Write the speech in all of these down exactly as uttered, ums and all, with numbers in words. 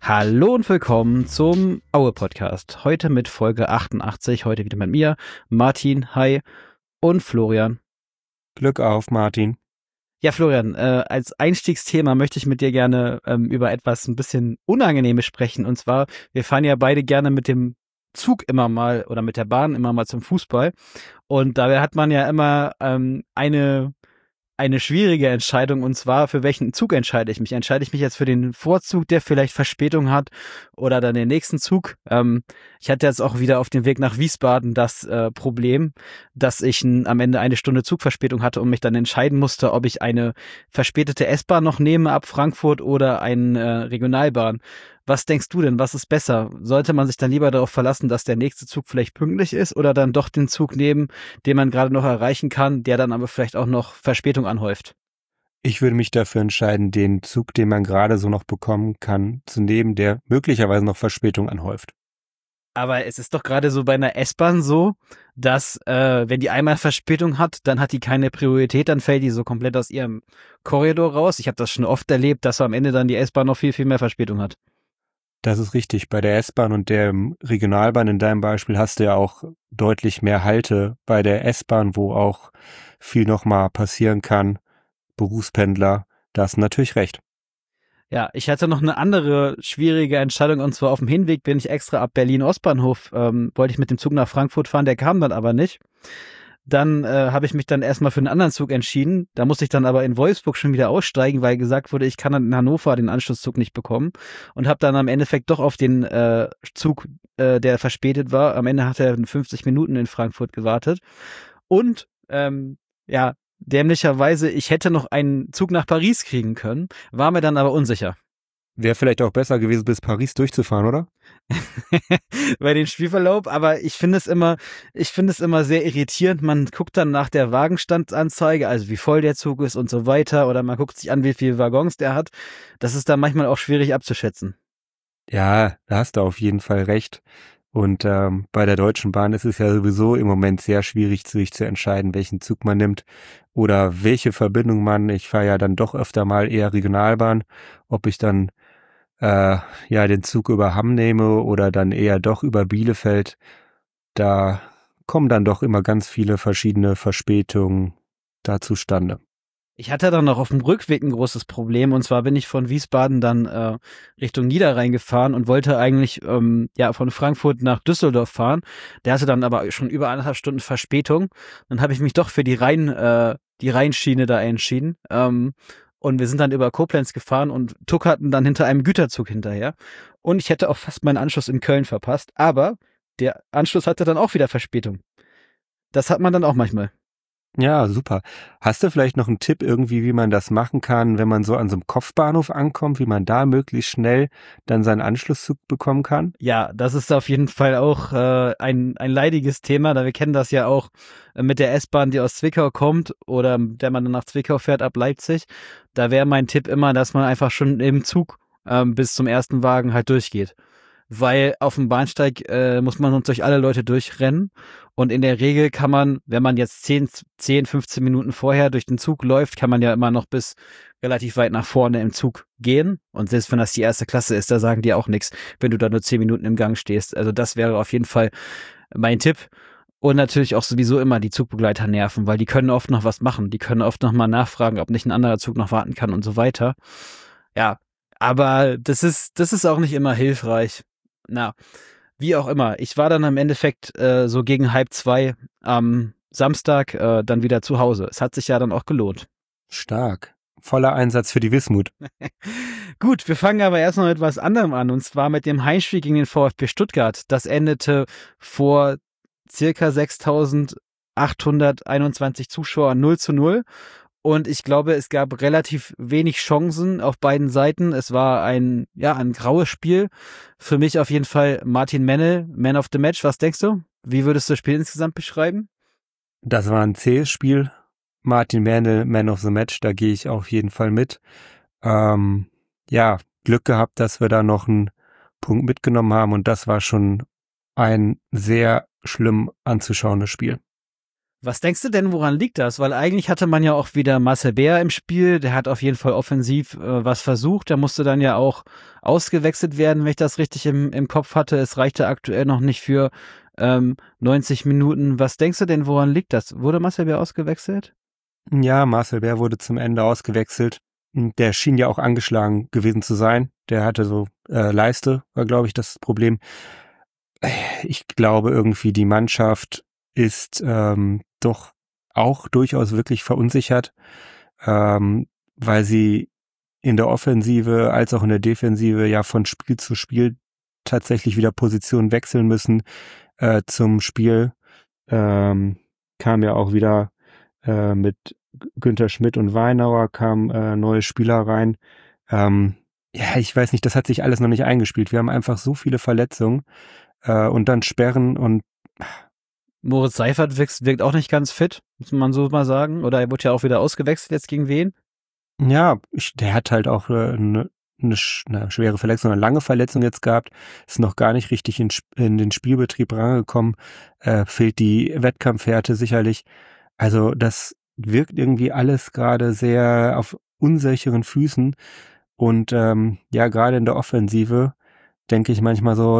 Hallo und willkommen zum Aue-Podcast. Heute mit Folge achtundachtzig, heute wieder mit mir, Martin, hi, und Florian. Glück auf, Martin. Ja, Florian, äh, als Einstiegsthema möchte ich mit dir gerne ähm, über etwas ein bisschen Unangenehmes sprechen. Und zwar, wir fahren ja beide gerne mit dem Zug immer mal oder mit der Bahn immer mal zum Fußball. Und dabei hat man ja immer ähm, eine eine schwierige Entscheidung, und zwar, für welchen Zug entscheide ich mich? Entscheide ich mich jetzt für den Vorzug, der vielleicht Verspätung hat, oder dann den nächsten Zug? Ähm, ich hatte jetzt auch wieder auf dem Weg nach Wiesbaden das äh, Problem, dass ich n, am Ende eine Stunde Zugverspätung hatte und mich dann entscheiden musste, ob ich eine verspätete S-Bahn noch nehme ab Frankfurt oder eine äh, Regionalbahn. Was denkst du denn, was ist besser? Sollte man sich dann lieber darauf verlassen, dass der nächste Zug vielleicht pünktlich ist, oder dann doch den Zug nehmen, den man gerade noch erreichen kann, der dann aber vielleicht auch noch Verspätung anhäuft? Ich würde mich dafür entscheiden, den Zug, den man gerade so noch bekommen kann, zu nehmen, der möglicherweise noch Verspätung anhäuft. Aber es ist doch gerade so bei einer S-Bahn so, dass äh, wenn die einmal Verspätung hat, dann hat die keine Priorität, dann fällt die so komplett aus ihrem Korridor raus. Ich habe das schon oft erlebt, dass am Ende dann die S-Bahn noch viel, viel mehr Verspätung hat. Das ist richtig. Bei der S-Bahn und der Regionalbahn in deinem Beispiel hast du ja auch deutlich mehr Halte. Bei der S-Bahn, wo auch viel nochmal passieren kann, Berufspendler, da hast du natürlich recht. Ja, ich hatte noch eine andere schwierige Entscheidung, und zwar auf dem Hinweg bin ich extra ab Berlin-Ostbahnhof, ähm, wollte ich mit dem Zug nach Frankfurt fahren, der kam dann aber nicht. Dann äh, habe ich mich dann erstmal für einen anderen Zug entschieden. Da musste ich dann aber in Wolfsburg schon wieder aussteigen, weil gesagt wurde, ich kann dann in Hannover den Anschlusszug nicht bekommen, und habe dann am Endeffekt doch auf den äh, Zug, äh, der verspätet war. Am Ende hat er fünfzig Minuten in Frankfurt gewartet. Und ähm, ja, dämlicherweise, ich hätte noch einen Zug nach Paris kriegen können, war mir dann aber unsicher. Wäre vielleicht auch besser gewesen, bis Paris durchzufahren, oder? Bei den Spielverlauf, aber ich finde es immer, ich finde es immer sehr irritierend. Man guckt dann nach der Wagenstandsanzeige, also wie voll der Zug ist und so weiter, oder man guckt sich an, wie viele Waggons der hat. Das ist dann manchmal auch schwierig abzuschätzen. Ja, da hast du auf jeden Fall recht. Und ähm, bei der Deutschen Bahn ist es ja sowieso im Moment sehr schwierig, sich zu entscheiden, welchen Zug man nimmt oder welche Verbindung man. Ich fahre ja dann doch öfter mal eher Regionalbahn, ob ich dann äh, ja den Zug über Hamm nehme oder dann eher doch über Bielefeld. Da kommen dann doch immer ganz viele verschiedene Verspätungen da zustande. Ich hatte dann noch auf dem Rückweg ein großes Problem, und zwar bin ich von Wiesbaden dann äh, Richtung Niederrhein gefahren und wollte eigentlich ähm, ja von Frankfurt nach Düsseldorf fahren. Der hatte dann aber schon über anderthalb Stunden Verspätung. Dann habe ich mich doch für die Rhein äh, die Rheinschiene da entschieden. Ähm, und wir sind dann über Koblenz gefahren und tuckerten dann hinter einem Güterzug hinterher. Und ich hätte auch fast meinen Anschluss in Köln verpasst. Aber der Anschluss hatte dann auch wieder Verspätung. Das hat man dann auch manchmal. Ja, super. Hast du vielleicht noch einen Tipp irgendwie, wie man das machen kann, wenn man so an so einem Kopfbahnhof ankommt, wie man da möglichst schnell dann seinen Anschlusszug bekommen kann? Ja, das ist auf jeden Fall auch äh, ein, ein leidiges Thema, da wir kennen das ja auch äh, mit der S-Bahn, die aus Zwickau kommt oder der man dann nach Zwickau fährt ab Leipzig. Da wäre mein Tipp immer, dass man einfach schon im Zug ähm, bis zum ersten Wagen halt durchgeht. Weil auf dem Bahnsteig äh, muss man uns durch alle Leute durchrennen, und in der Regel kann man, wenn man jetzt zehn, zehn, fünfzehn Minuten vorher durch den Zug läuft, kann man ja immer noch bis relativ weit nach vorne im Zug gehen, und selbst wenn das die erste Klasse ist, da sagen die auch nichts, wenn du da nur zehn Minuten im Gang stehst. Also das wäre auf jeden Fall mein Tipp. Und natürlich auch sowieso immer die Zugbegleiter nerven, weil die können oft noch was machen. Die können oft noch mal nachfragen, ob nicht ein anderer Zug noch warten kann und so weiter. Ja, aber das ist, das ist auch nicht immer hilfreich. Na, wie auch immer. Ich war dann im Endeffekt äh, so gegen halb zwei am Samstag äh, dann wieder zu Hause. Es hat sich ja dann auch gelohnt. Stark. Voller Einsatz für die Wismut. Gut, wir fangen aber erstmal mit was anderem an, und zwar mit dem Heimspiel gegen den VfB Stuttgart. Das endete vor circa sechstausendachthunderteinundzwanzig Zuschauern null zu null. Und ich glaube, es gab relativ wenig Chancen auf beiden Seiten. Es war ein, ja, ein graues Spiel. Für mich auf jeden Fall Martin Mennel, Man of the Match. Was denkst du? Wie würdest du das Spiel insgesamt beschreiben? Das war ein zähes Spiel. Martin Mernel, Man of the Match, da gehe ich auf jeden Fall mit. Ähm, ja, Glück gehabt, dass wir da noch einen Punkt mitgenommen haben, und das war schon ein sehr schlimm anzuschauendes Spiel. Was denkst du denn, woran liegt das? Weil eigentlich hatte man ja auch wieder Marcel Bär im Spiel, der hat auf jeden Fall offensiv äh, was versucht, der musste dann ja auch ausgewechselt werden, wenn ich das richtig im, im Kopf hatte. Es reichte aktuell noch nicht für ähm, neunzig Minuten. Was denkst du denn, woran liegt das? Wurde Marcel Bär ausgewechselt? Ja, Marcel Bär wurde zum Ende ausgewechselt. Der schien ja auch angeschlagen gewesen zu sein. Der hatte so äh, Leiste, war glaube ich das Problem. Ich glaube irgendwie, die Mannschaft ist ähm, doch auch durchaus wirklich verunsichert, ähm, weil sie in der Offensive als auch in der Defensive ja von Spiel zu Spiel tatsächlich wieder Positionen wechseln müssen. Äh, zum Spiel ähm, kam ja auch wieder äh, mit Günther Schmidt und Weinauer kamen äh, neue Spieler rein. Ähm, ja, ich weiß nicht, das hat sich alles noch nicht eingespielt. Wir haben einfach so viele Verletzungen äh, und dann Sperren und Moritz Seifert wirkt, wirkt auch nicht ganz fit, muss man so mal sagen. Oder er wurde ja auch wieder ausgewechselt, jetzt gegen wen? ja, ich, der hat halt auch eine äh, ne, ne, ne schwere Verletzung, eine lange Verletzung jetzt gehabt, ist noch gar nicht richtig in, in den Spielbetrieb rangekommen, äh, fehlt die Wettkampfhärte sicherlich. Also das wirkt irgendwie alles gerade sehr auf unsicheren Füßen und ähm, ja, gerade in der Offensive denke ich manchmal so,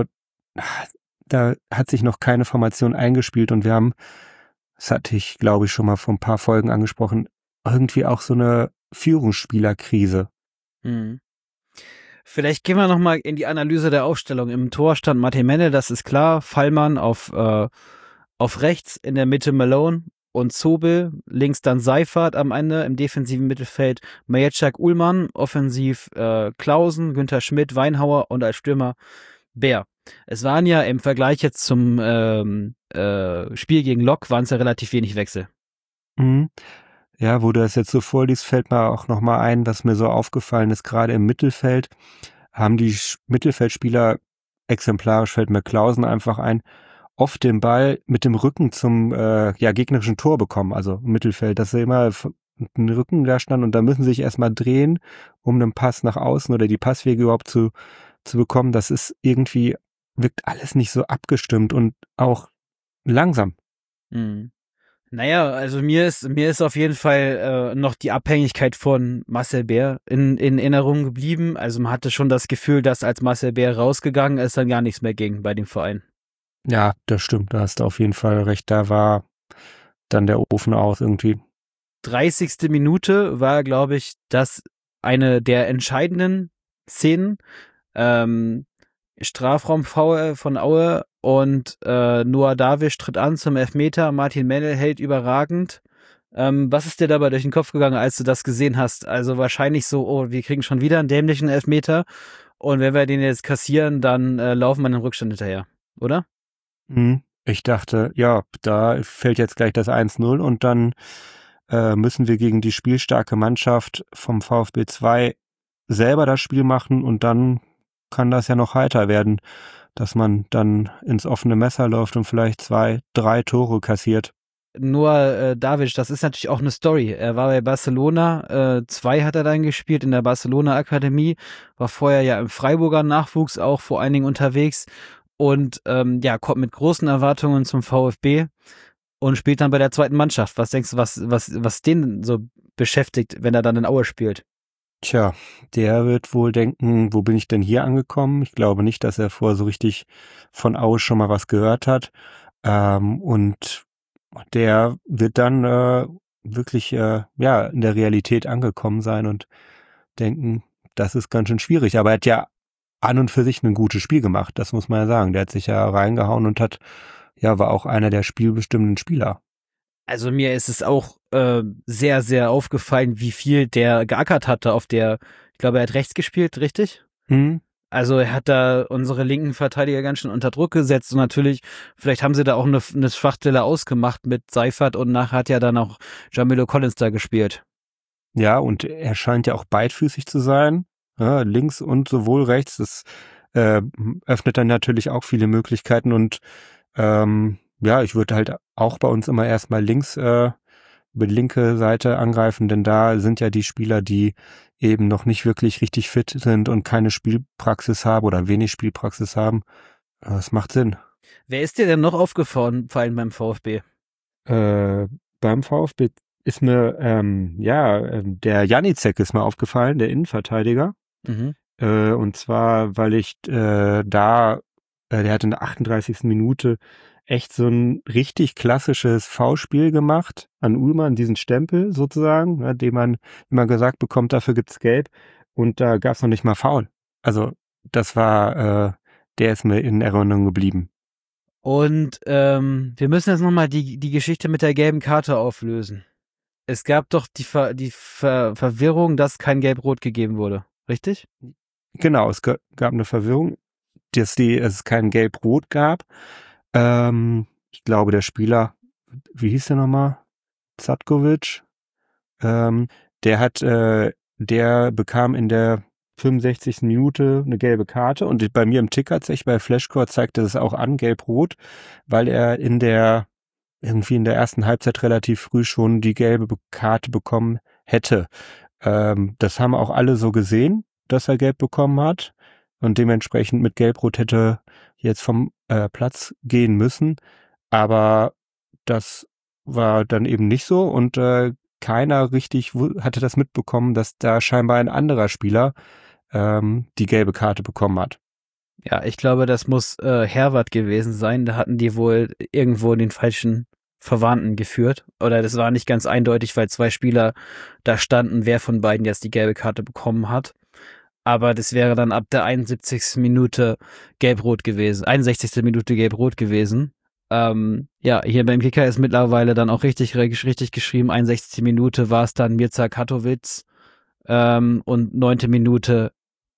da hat sich noch keine Formation eingespielt und wir haben, das hatte ich glaube ich schon mal vor ein paar Folgen angesprochen, irgendwie auch so eine Führungsspielerkrise. Hm. Vielleicht gehen wir nochmal in die Analyse der Aufstellung. Im Tor stand Martin Menne, das ist klar. Fallmann auf, äh, auf rechts, in der Mitte Malone und Zobel. Links dann Seifert am Ende, im defensiven Mittelfeld Majeczak Ullmann. Offensiv äh, Klausen, Günther Schmidt, Weinhauer und als Stürmer Bär. Es waren ja im Vergleich jetzt zum ähm, äh, Spiel gegen Lok, waren es ja relativ wenig Wechsel. Mhm. Ja, wo du das jetzt so vorliest, fällt mir auch nochmal ein, was mir so aufgefallen ist, gerade im Mittelfeld haben die Mittelfeldspieler, exemplarisch fällt mir Klausen einfach ein, oft den Ball mit dem Rücken zum äh, ja, gegnerischen Tor bekommen, also im Mittelfeld, dass sie immer den Rücken da stand und da müssen sie sich erstmal drehen, um einen Pass nach außen oder die Passwege überhaupt zu, zu bekommen. Das ist irgendwie, wirkt alles nicht so abgestimmt und auch langsam. Mhm. Naja, also mir ist, mir ist auf jeden Fall äh, noch die Abhängigkeit von Marcel Bär in, in Erinnerung geblieben. Also man hatte schon das Gefühl, dass als Marcel Bär rausgegangen ist, dann gar nichts mehr ging bei dem Verein. Ja, das stimmt, da hast du auf jeden Fall recht. Da war dann der Ofen aus irgendwie. dreißigste Minute war, glaube ich, das eine der entscheidenden Szenen. Ähm, Strafraum-Foul von Aue und äh, Noah Davisch tritt an zum Elfmeter. Martin Mennel hält überragend. Ähm, was ist dir dabei durch den Kopf gegangen, als du das gesehen hast? Also wahrscheinlich so, oh, wir kriegen schon wieder einen dämlichen Elfmeter und wenn wir den jetzt kassieren, dann äh, laufen wir den Rückstand hinterher, oder? Mhm. Ich dachte, ja, da fällt jetzt gleich das eins null und dann äh, müssen wir gegen die spielstarke Mannschaft vom VfB zwei selber das Spiel machen und dann kann das ja noch heiter werden, dass man dann ins offene Messer läuft und vielleicht zwei, drei Tore kassiert. Nur äh, Davic, das ist natürlich auch eine Story. Er war bei Barcelona, äh, zwei hat er dann gespielt in der Barcelona Akademie, war vorher ja im Freiburger Nachwuchs auch vor allen Dingen unterwegs und ähm, ja, kommt mit großen Erwartungen zum VfB und spielt dann bei der zweiten Mannschaft. Was denkst du, was, was, was den so beschäftigt, wenn er dann in Aue spielt? Tja, der wird wohl denken, wo bin ich denn hier angekommen? Ich glaube nicht, dass er vorher so richtig von Aue schon mal was gehört hat. Ähm, und der wird dann äh, wirklich äh, ja in der Realität angekommen sein und denken, das ist ganz schön schwierig. Aber er hat ja an und für sich ein gutes Spiel gemacht, das muss man ja sagen. Der hat sich ja reingehauen und hat, ja, war auch einer der spielbestimmenden Spieler. Also mir ist es auch äh, sehr, sehr aufgefallen, wie viel der geackert hatte auf der, ich glaube, er hat rechts gespielt, richtig? Mhm. Also er hat da unsere linken Verteidiger ganz schön unter Druck gesetzt und natürlich, vielleicht haben sie da auch eine, eine Schwachstelle ausgemacht mit Seifert und nachher hat ja dann auch Jamilo Collins da gespielt. Ja, und er scheint ja auch beidfüßig zu sein, ja, links und sowohl rechts. Das äh, öffnet dann natürlich auch viele Möglichkeiten und ähm, ja, ich würde halt auch bei uns immer erstmal links äh, über die linke Seite angreifen, denn da sind ja die Spieler, die eben noch nicht wirklich richtig fit sind und keine Spielpraxis haben oder wenig Spielpraxis haben. Das macht Sinn. Wer ist dir denn noch aufgefallen beim VfB? Äh, beim VfB ist mir, ähm, ja, ähm, der Janicek ist mir aufgefallen, der Innenverteidiger. Mhm. Äh, und zwar, weil ich äh, da, äh, der hat in der achtunddreißigsten Minute echt so ein richtig klassisches Foulspiel gemacht an Ullmann, diesen Stempel sozusagen, ja, den man immer gesagt bekommt, dafür gibt's Gelb. Und da gab's noch nicht mal Foul. Also das war, äh, der ist mir in Erinnerung geblieben. Und ähm, wir müssen jetzt nochmal die, die Geschichte mit der gelben Karte auflösen. Es gab doch die, Ver, die Ver, Verwirrung, dass kein Gelb-Rot gegeben wurde. Richtig? Genau, es ga- gab eine Verwirrung, dass die, es kein Gelb-Rot gab. Ähm, ich glaube, der Spieler, wie hieß der nochmal? Zatkovic. Ähm, der hat, äh, der bekam in der fünfundsechzigsten Minute eine gelbe Karte und bei mir im Ticker tatsächlich bei Flashcore zeigte es auch an, gelb-rot, weil er in der, irgendwie in der ersten Halbzeit relativ früh schon die gelbe Be- Karte bekommen hätte. Ähm, das haben auch alle so gesehen, dass er gelb bekommen hat und dementsprechend mit gelb-rot hätte jetzt vom äh, Platz gehen müssen. Aber das war dann eben nicht so und äh, keiner richtig wu- hatte das mitbekommen, dass da scheinbar ein anderer Spieler ähm, die gelbe Karte bekommen hat. Ja, ich glaube, das muss äh, Herwart gewesen sein. Da hatten die wohl irgendwo den falschen Verwandten geführt. Oder das war nicht ganz eindeutig, weil zwei Spieler da standen, wer von beiden jetzt die gelbe Karte bekommen hat. Aber das wäre dann ab der einundsiebzigsten Minute gelb-rot gewesen. einundsechzigste Minute gelb-rot gewesen. Ähm, ja, hier beim Kicker ist mittlerweile dann auch richtig, richtig geschrieben. einundsechzigste Minute war es dann Mirza Katowice ähm, und neunte Minute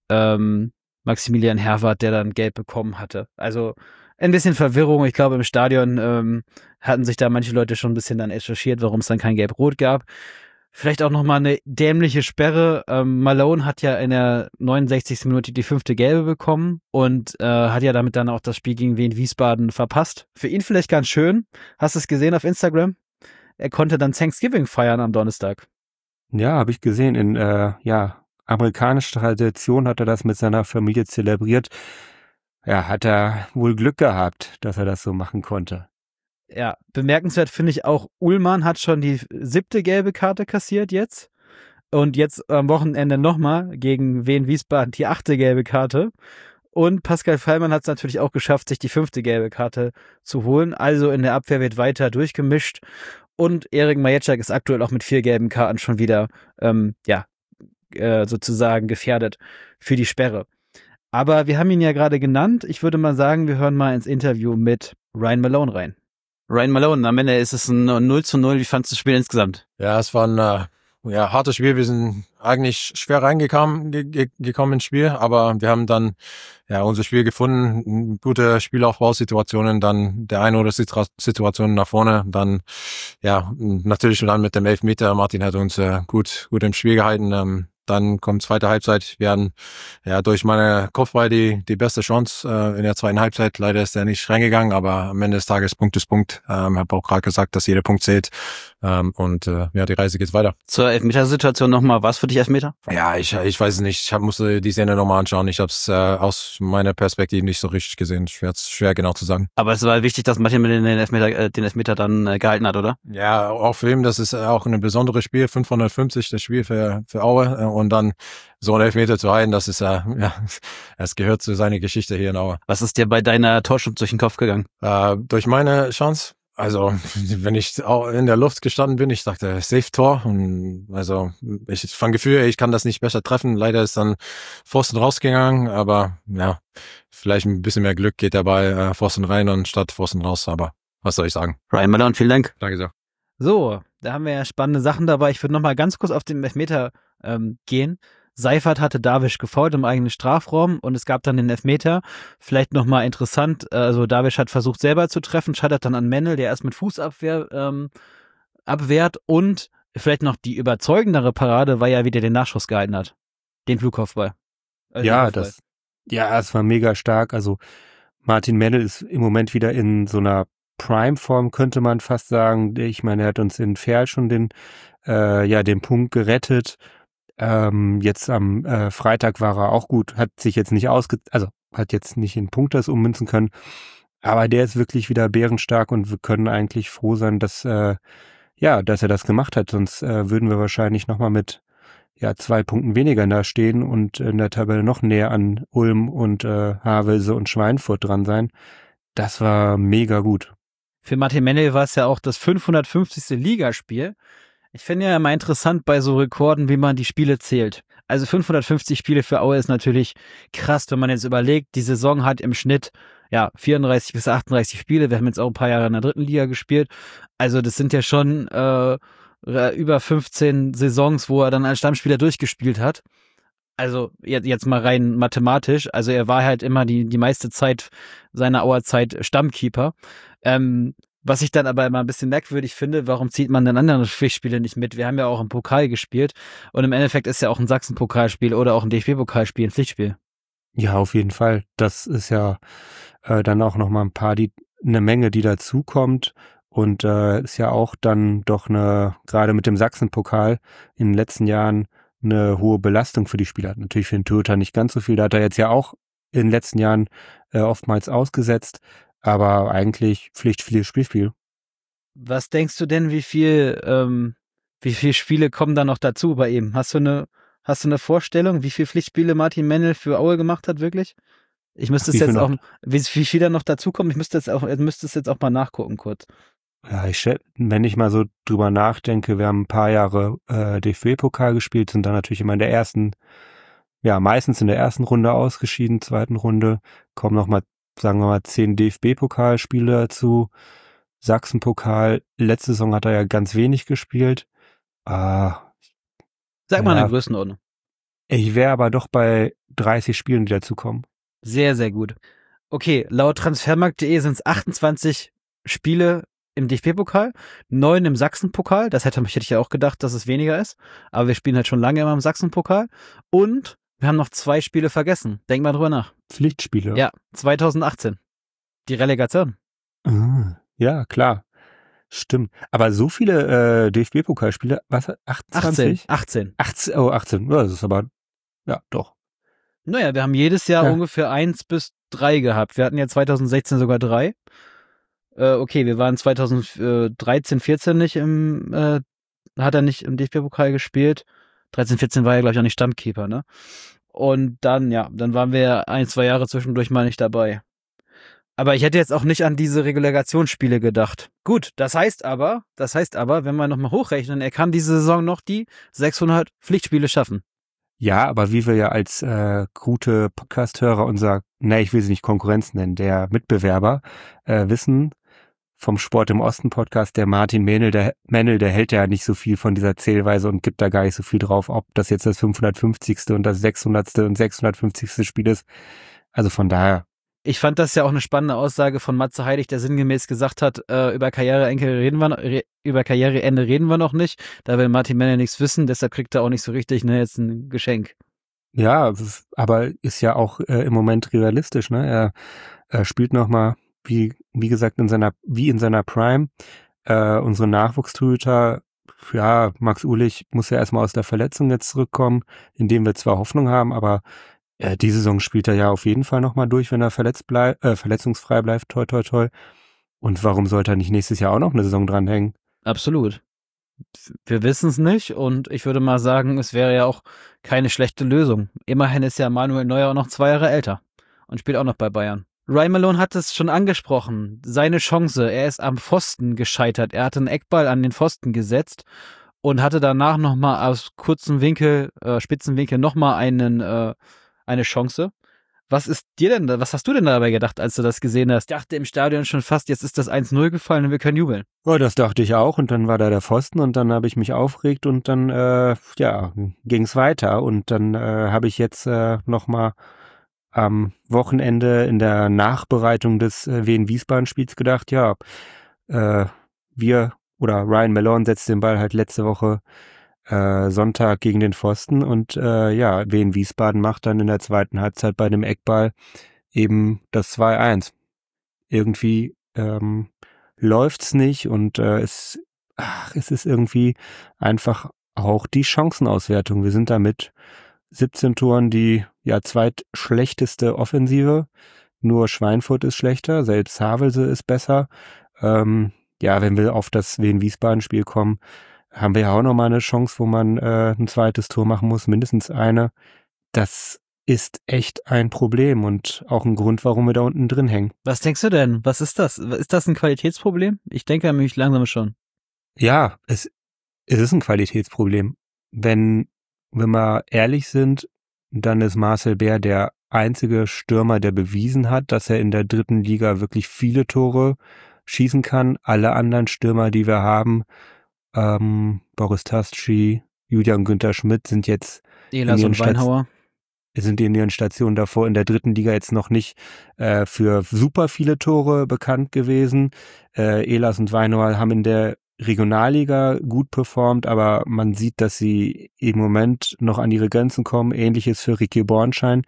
ähm, Maximilian Herwart, der dann gelb bekommen hatte. Also ein bisschen Verwirrung. Ich glaube, im Stadion ähm, hatten sich da manche Leute schon ein bisschen dann echauffiert, warum es dann kein Gelb-Rot gab. Vielleicht auch nochmal eine dämliche Sperre. Ähm, Malone hat ja in der neunundsechzigsten Minute die fünfte Gelbe bekommen und äh, hat ja damit dann auch das Spiel gegen Wien Wiesbaden verpasst. Für ihn vielleicht ganz schön. Hast du es gesehen auf Instagram? Er konnte dann Thanksgiving feiern am Donnerstag. Ja, habe ich gesehen. In äh, ja, amerikanischer Tradition hat er das mit seiner Familie zelebriert. Ja, hat er wohl Glück gehabt, dass er das so machen konnte. Ja, bemerkenswert finde ich auch, Ullmann hat schon die siebte gelbe Karte kassiert jetzt. Und jetzt am Wochenende nochmal gegen Wien Wiesbaden die achte gelbe Karte. Und Pascal Fallmann hat es natürlich auch geschafft, sich die fünfte gelbe Karte zu holen. Also in der Abwehr wird weiter durchgemischt. Und Erik Majeczak ist aktuell auch mit vier gelben Karten schon wieder, ähm, ja, äh, sozusagen gefährdet für die Sperre. Aber wir haben ihn ja gerade genannt. Ich würde mal sagen, wir hören mal ins Interview mit Ryan Malone rein. Ryan Malone, am Ende ist es ein null zu null. Wie fandest du das Spiel insgesamt? Ja, es war ein äh, ja, hartes Spiel. Wir sind eigentlich schwer reingekommen ge ge gekommen ins Spiel, aber wir haben dann ja unser Spiel gefunden, gute Spielaufbausituationen, dann der eine oder Situa Situation nach vorne, dann ja natürlich dann mit dem Elfmeter. Martin hat uns äh, gut gut im Spiel gehalten. Ähm, Dann kommt zweite Halbzeit. Wir hatten ja durch meine Kopfball die die beste Chance äh, in der zweiten Halbzeit. Leider ist er nicht reingegangen, aber am Ende des Tages Punkt ist Punkt. Ähm, habe auch gerade gesagt, dass jeder Punkt zählt. Ähm, und äh, ja, die Reise geht weiter. Zur Elfmetersituation nochmal, was für dich Elfmeter? Ja, ich ich weiß es nicht. Ich hab, musste die Szene nochmal anschauen. Ich habe es äh, aus meiner Perspektive nicht so richtig gesehen. Schwer, schwer genau zu sagen. Aber es war wichtig, dass Martin den Elfmeter, äh, den Elfmeter dann äh, gehalten hat, oder? Ja, auch für ihn, das ist auch ein besonderes Spiel, fünfhundertfünfzig, das Spiel für für Aue. Und dann so einen Elfmeter zu halten, das ist ja, ja, es gehört zu seiner Geschichte hier in Aue. Was ist dir bei deiner Torschütze durch den Kopf gegangen? Äh, durch meine Chance, also wenn ich auch in der Luft gestanden bin, ich dachte, Safe-Tor. Und also ich von Gefühl, ich kann das nicht besser treffen. Leider ist dann Pfosten rausgegangen, aber ja, vielleicht ein bisschen mehr Glück geht dabei, äh, Pfosten rein und statt Pfosten raus. Aber was soll ich sagen? Ryan Malone, vielen Dank. Danke sehr. So, da haben wir ja spannende Sachen dabei. Ich würde nochmal ganz kurz auf den Elfmeter ähm, gehen. Seifert hatte Davisch gefoult im eigenen Strafraum und es gab dann den Elfmeter. Vielleicht nochmal interessant, also Davisch hat versucht selber zu treffen, scheitert dann an Mennel, der erst mit Fußabwehr ähm, abwehrt und vielleicht noch die überzeugendere Parade, weil er wieder den Nachschuss gehalten hat. Den Flugkopfball. Also Ja, das, ja, es war mega stark. Also Martin Mennel ist im Moment wieder in so einer Prime-Form, könnte man fast sagen. Ich meine, er hat uns in Verl schon den, äh, ja, den Punkt gerettet. Ähm, jetzt am äh, Freitag war er auch gut, hat sich jetzt nicht ausge, also hat jetzt nicht in Punktes ummünzen können, Aber der ist wirklich wieder bärenstark und wir können eigentlich froh sein, dass, äh, ja, dass er das gemacht hat. Sonst äh, würden wir wahrscheinlich nochmal mit ja, zwei Punkten weniger da stehen und in der Tabelle noch näher an Ulm und äh, Havelse und Schweinfurt dran sein. Das war mega gut. Für Martin Mennel war es ja auch das fünfhundertfünfzigste Ligaspiel. Ich finde ja immer interessant bei so Rekorden, wie man die Spiele zählt. Also fünfhundertfünfzig Spiele für Aue ist natürlich krass, wenn man jetzt überlegt, die Saison hat im Schnitt ja vierunddreißig bis achtunddreißig Spiele. Wir haben jetzt auch ein paar Jahre in der dritten Liga gespielt. Also das sind ja schon äh, über fünfzehn Saisons, wo er dann als Stammspieler durchgespielt hat. Also jetzt mal rein mathematisch. Also er war halt immer die die meiste Zeit seiner Auer Zeit Stammkeeper. Ähm, was ich dann aber immer ein bisschen merkwürdig finde, warum zieht man denn andere Pflichtspiele nicht mit? Wir haben ja auch im Pokal gespielt und im Endeffekt ist ja auch ein Sachsen-Pokalspiel oder auch ein D F B-Pokalspiel ein Pflichtspiel. Ja, auf jeden Fall. Das ist ja äh, dann auch nochmal ein paar, die eine Menge, die dazukommt. Und äh, ist ja auch dann doch eine, gerade mit dem Sachsen-Pokal in den letzten Jahren eine hohe Belastung für die Spieler. Natürlich für den Torhüter nicht ganz so viel. Da hat er jetzt ja auch in den letzten Jahren äh, oftmals ausgesetzt. Aber eigentlich Pflicht, Spiel, Spielspiel. Was denkst du denn, wie viel, ähm, wie viele Spiele kommen da noch dazu bei ihm? Hast du eine, hast du eine Vorstellung, wie viele Pflichtspiele Martin Mennel für Aue gemacht hat, wirklich? Ich müsste Ach, es wie jetzt viel auch, noch? wie, wie viel da noch dazukommen? Ich müsste jetzt auch, müsste es jetzt auch mal nachgucken kurz. Ja, ich schä- wenn ich mal so drüber nachdenke, wir haben ein paar Jahre äh, D F B-Pokal gespielt, sind dann natürlich immer in der ersten, ja, meistens in der ersten Runde ausgeschieden, zweiten Runde, kommen nochmal, sagen wir mal, zehn D F B-Pokalspiele dazu. Sachsen-Pokal, letzte Saison hat er ja ganz wenig gespielt. Ah, Sag mal ja, eine Größenordnung. ich wäre aber doch bei dreißig Spielen, die dazukommen. Sehr, sehr gut. Okay, laut transfermarkt punkt de sind es achtundzwanzig Spiele im D F B-Pokal, neun im Sachsen-Pokal. Das hätte, hätte ich ja auch gedacht, dass es weniger ist. Aber wir spielen halt schon lange immer im Sachsen-Pokal. Und wir haben noch zwei Spiele vergessen. Denk mal drüber nach. Pflichtspiele. Ja, zweitausendachtzehn. Die Relegation. Ah, ja, klar. Stimmt. Aber so viele äh, D F B-Pokalspiele, was? achtundzwanzig? achtzehn. achtzehn. Oh, achtzehn. Ja, das ist aber, ja, doch. Naja, wir haben jedes Jahr Ja. ungefähr eins bis drei gehabt. Wir hatten ja zweitausendsechzehn sogar drei. Äh, okay, wir waren zweitausenddreizehn, vierzehn nicht im, äh, hat er nicht im D F B-Pokal gespielt. dreizehn, vierzehn war er, glaube ich, auch nicht Stammkeeper, ne? Und dann, ja, dann waren wir ein, zwei Jahre zwischendurch mal nicht dabei. Aber ich hätte jetzt auch nicht an diese Relegationsspiele gedacht. Gut, das heißt aber, das heißt aber, wenn wir nochmal hochrechnen, er kann diese Saison noch die sechshundert Pflichtspiele schaffen. Ja, aber wie wir ja als äh, gute Podcast-Hörer unser, ne, ich will sie nicht Konkurrenz nennen, der Mitbewerber, äh, wissen vom Sport im Osten Podcast, der Martin Mennel, der Mennel, der hält ja nicht so viel von dieser Zählweise und gibt da gar nicht so viel drauf, ob das jetzt das fünfhundertfünfzigste und das sechshundertste und sechshundertfünfzigste Spiel ist. Also von daher. Ich fand das ja auch eine spannende Aussage von Matze Heidig, der sinngemäß gesagt hat, äh, über Karriereende reden wir, re, über Karriereende reden wir noch nicht. Da will Martin Mennel nichts wissen, deshalb kriegt er auch nicht so richtig, ne, jetzt ein Geschenk. Ja, aber ist ja auch äh, im Moment realistisch, ne? Er, er spielt nochmal, wie, wie gesagt, in seiner, wie in seiner Prime. Äh, unsere Nachwuchstorhüter, ja, Max Uhlich muss ja erstmal aus der Verletzung jetzt zurückkommen, indem wir zwar Hoffnung haben, aber äh, die Saison spielt er ja auf jeden Fall nochmal durch, wenn er verletzt bleibt, äh, verletzungsfrei bleibt, toi, toi, toi. Und warum sollte er nicht nächstes Jahr auch noch eine Saison dranhängen? Absolut. Wir wissen es nicht und ich würde mal sagen, es wäre ja auch keine schlechte Lösung. Immerhin ist ja Manuel Neuer auch noch zwei Jahre älter und spielt auch noch bei Bayern. Ryan Malone hat es schon angesprochen, seine Chance, er ist am Pfosten gescheitert. Er hatte einen Eckball an den Pfosten gesetzt und hatte danach nochmal aus kurzem Winkel, äh, spitzen Winkel nochmal einen, äh, eine Chance. Was ist dir denn, was hast du denn dabei gedacht, als du das gesehen hast? Ich dachte im Stadion schon fast, jetzt ist das eins null gefallen und wir können jubeln. Ja, das dachte ich auch und dann war da der Pfosten und dann habe ich mich aufgeregt und dann, äh, ja, ging's weiter und dann äh, habe ich jetzt äh, nochmal am Wochenende in der Nachbereitung des äh, Wien-Wiesbaden-Spiels gedacht, ja, äh, wir oder Ryan Malone setzt den Ball halt letzte Woche äh, Sonntag gegen den Pfosten und äh, ja, Wien-Wiesbaden macht dann in der zweiten Halbzeit bei dem Eckball eben das zwei eins. Irgendwie ähm, läuft's nicht und äh, es, ach, es ist irgendwie einfach auch die Chancenauswertung. Wir sind da mit siebzehn Toren die ja zweitschlechteste Offensive nur Schweinfurt ist schlechter, selbst Havelse ist besser. Ähm, ja, wenn wir auf das Wien-Wiesbaden-Spiel kommen, haben wir ja auch nochmal eine Chance, wo man äh, ein zweites Tor machen muss, mindestens eine. Das ist echt ein Problem und auch ein Grund, warum wir da unten drin hängen. Was denkst du denn? Was ist das? Ist das ein Qualitätsproblem? Ich denke nämlich langsam schon. Ja, es, es ist ein Qualitätsproblem. Wenn, wenn wir ehrlich sind, dann ist Marcel Bär der einzige Stürmer, der bewiesen hat, dass er in der dritten Liga wirklich viele Tore schießen kann. Alle anderen Stürmer, die wir haben, ähm, Boris Tasci, Julian Günther Schmidt, sind jetzt Ehlers und Weinhauer. sind in ihren Stationen davor in der dritten Liga jetzt noch nicht äh, für super viele Tore bekannt gewesen. Äh, Ehlers und Weinhauer haben in der Regionalliga gut performt, aber man sieht, dass sie im Moment noch an ihre Grenzen kommen. Ähnliches für Ricky Bornschein.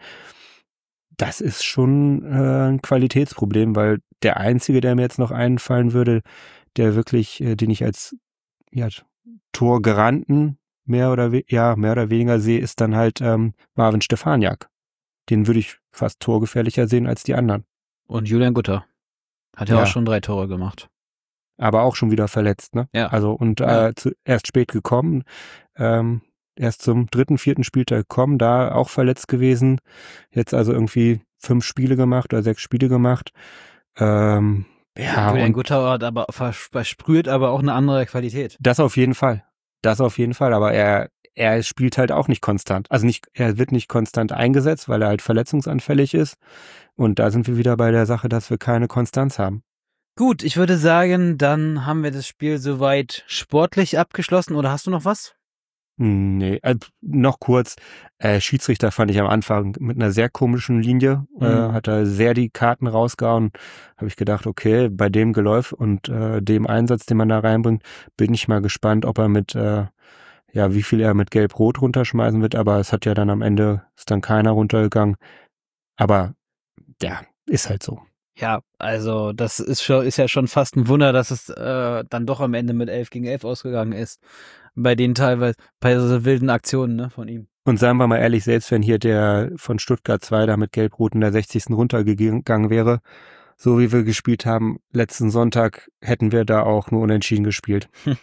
Das ist schon äh, ein Qualitätsproblem, weil der Einzige, der mir jetzt noch einfallen würde, der wirklich, äh, den ich als ja, Torgaranten mehr oder we- ja mehr oder weniger sehe, ist dann halt ähm, Marvin Stefaniak. Den würde ich fast torgefährlicher sehen als die anderen. Und Julian Gutter hat ja, Ja. auch schon drei Tore gemacht. Aber auch schon wieder verletzt, ne? Ja. Also und Ja. äh, zu, erst spät gekommen, ähm, erst zum dritten, vierten Spieltag gekommen, da auch verletzt gewesen. Jetzt also irgendwie fünf Spiele gemacht oder sechs Spiele gemacht. Ähm, ja, Julian und Gutter hat aber vers- versprüht aber auch eine andere Qualität. das auf jeden Fall. Das auf jeden Fall, aber er er spielt halt auch nicht konstant. Also nicht, er wird nicht konstant eingesetzt, weil er halt verletzungsanfällig ist. Und da sind wir wieder bei der Sache, dass wir keine Konstanz haben. Gut, ich würde sagen, dann haben wir das Spiel soweit sportlich abgeschlossen. Oder hast du noch was? Nee, äh, noch kurz. Äh, Schiedsrichter fand ich am Anfang mit einer sehr komischen Linie, Mhm. äh, hat er sehr die Karten rausgehauen. Habe ich gedacht, okay, bei dem Geläuf und äh, dem Einsatz, den man da reinbringt, bin ich mal gespannt, ob er mit äh, ja, wie viel er mit Gelb-Rot runterschmeißen wird, aber es hat ja dann am Ende, ist dann keiner runtergegangen. Aber, ja, ist halt so. Ja, also das ist schon, ist ja schon fast ein Wunder, dass es äh, dann doch am Ende mit elf gegen elf ausgegangen ist. Bei den teilweise, bei so wilden Aktionen, ne, von ihm. Und seien wir mal ehrlich, selbst wenn hier der von Stuttgart zwei da mit Gelb-Rot in der sechzigsten runtergegangen wäre, so wie wir gespielt haben, letzten Sonntag hätten wir da auch nur unentschieden gespielt.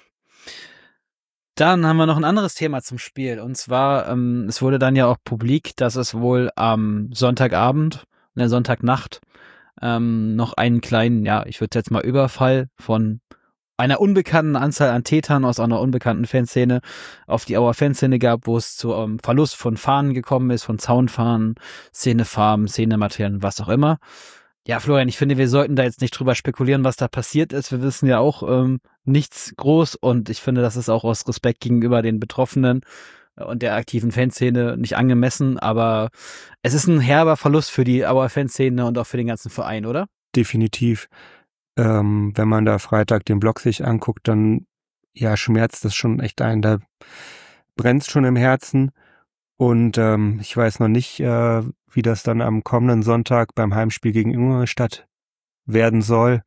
Dann haben wir noch ein anderes Thema zum Spiel. Und zwar, ähm, es wurde dann ja auch publik, dass es wohl am Sonntagabend, in der Sonntagnacht, ähm, noch einen kleinen, ja, ich würde jetzt mal Überfall von einer unbekannten Anzahl an Tätern aus einer unbekannten Fanszene auf die Auer Fanszene gab, wo es zu ähm, Verlust von Fahnen gekommen ist, von Zaunfahnen, Szenefarben, Szenematerialien, was auch immer. Ja, Florian, ich finde, wir sollten da jetzt nicht drüber spekulieren, was da passiert ist. Wir wissen ja auch ähm, nichts groß und ich finde, das ist auch aus Respekt gegenüber den Betroffenen und der aktiven Fanszene nicht angemessen, aber es ist ein herber Verlust für die Auer Fanszene und auch für den ganzen Verein, oder? Definitiv. Ähm, wenn man da Freitag den Block sich anguckt, dann ja schmerzt das schon echt ein. Da brennt's schon im Herzen. Und ähm, ich weiß noch nicht, äh, wie das dann am kommenden Sonntag beim Heimspiel gegen Ingolstadt werden soll.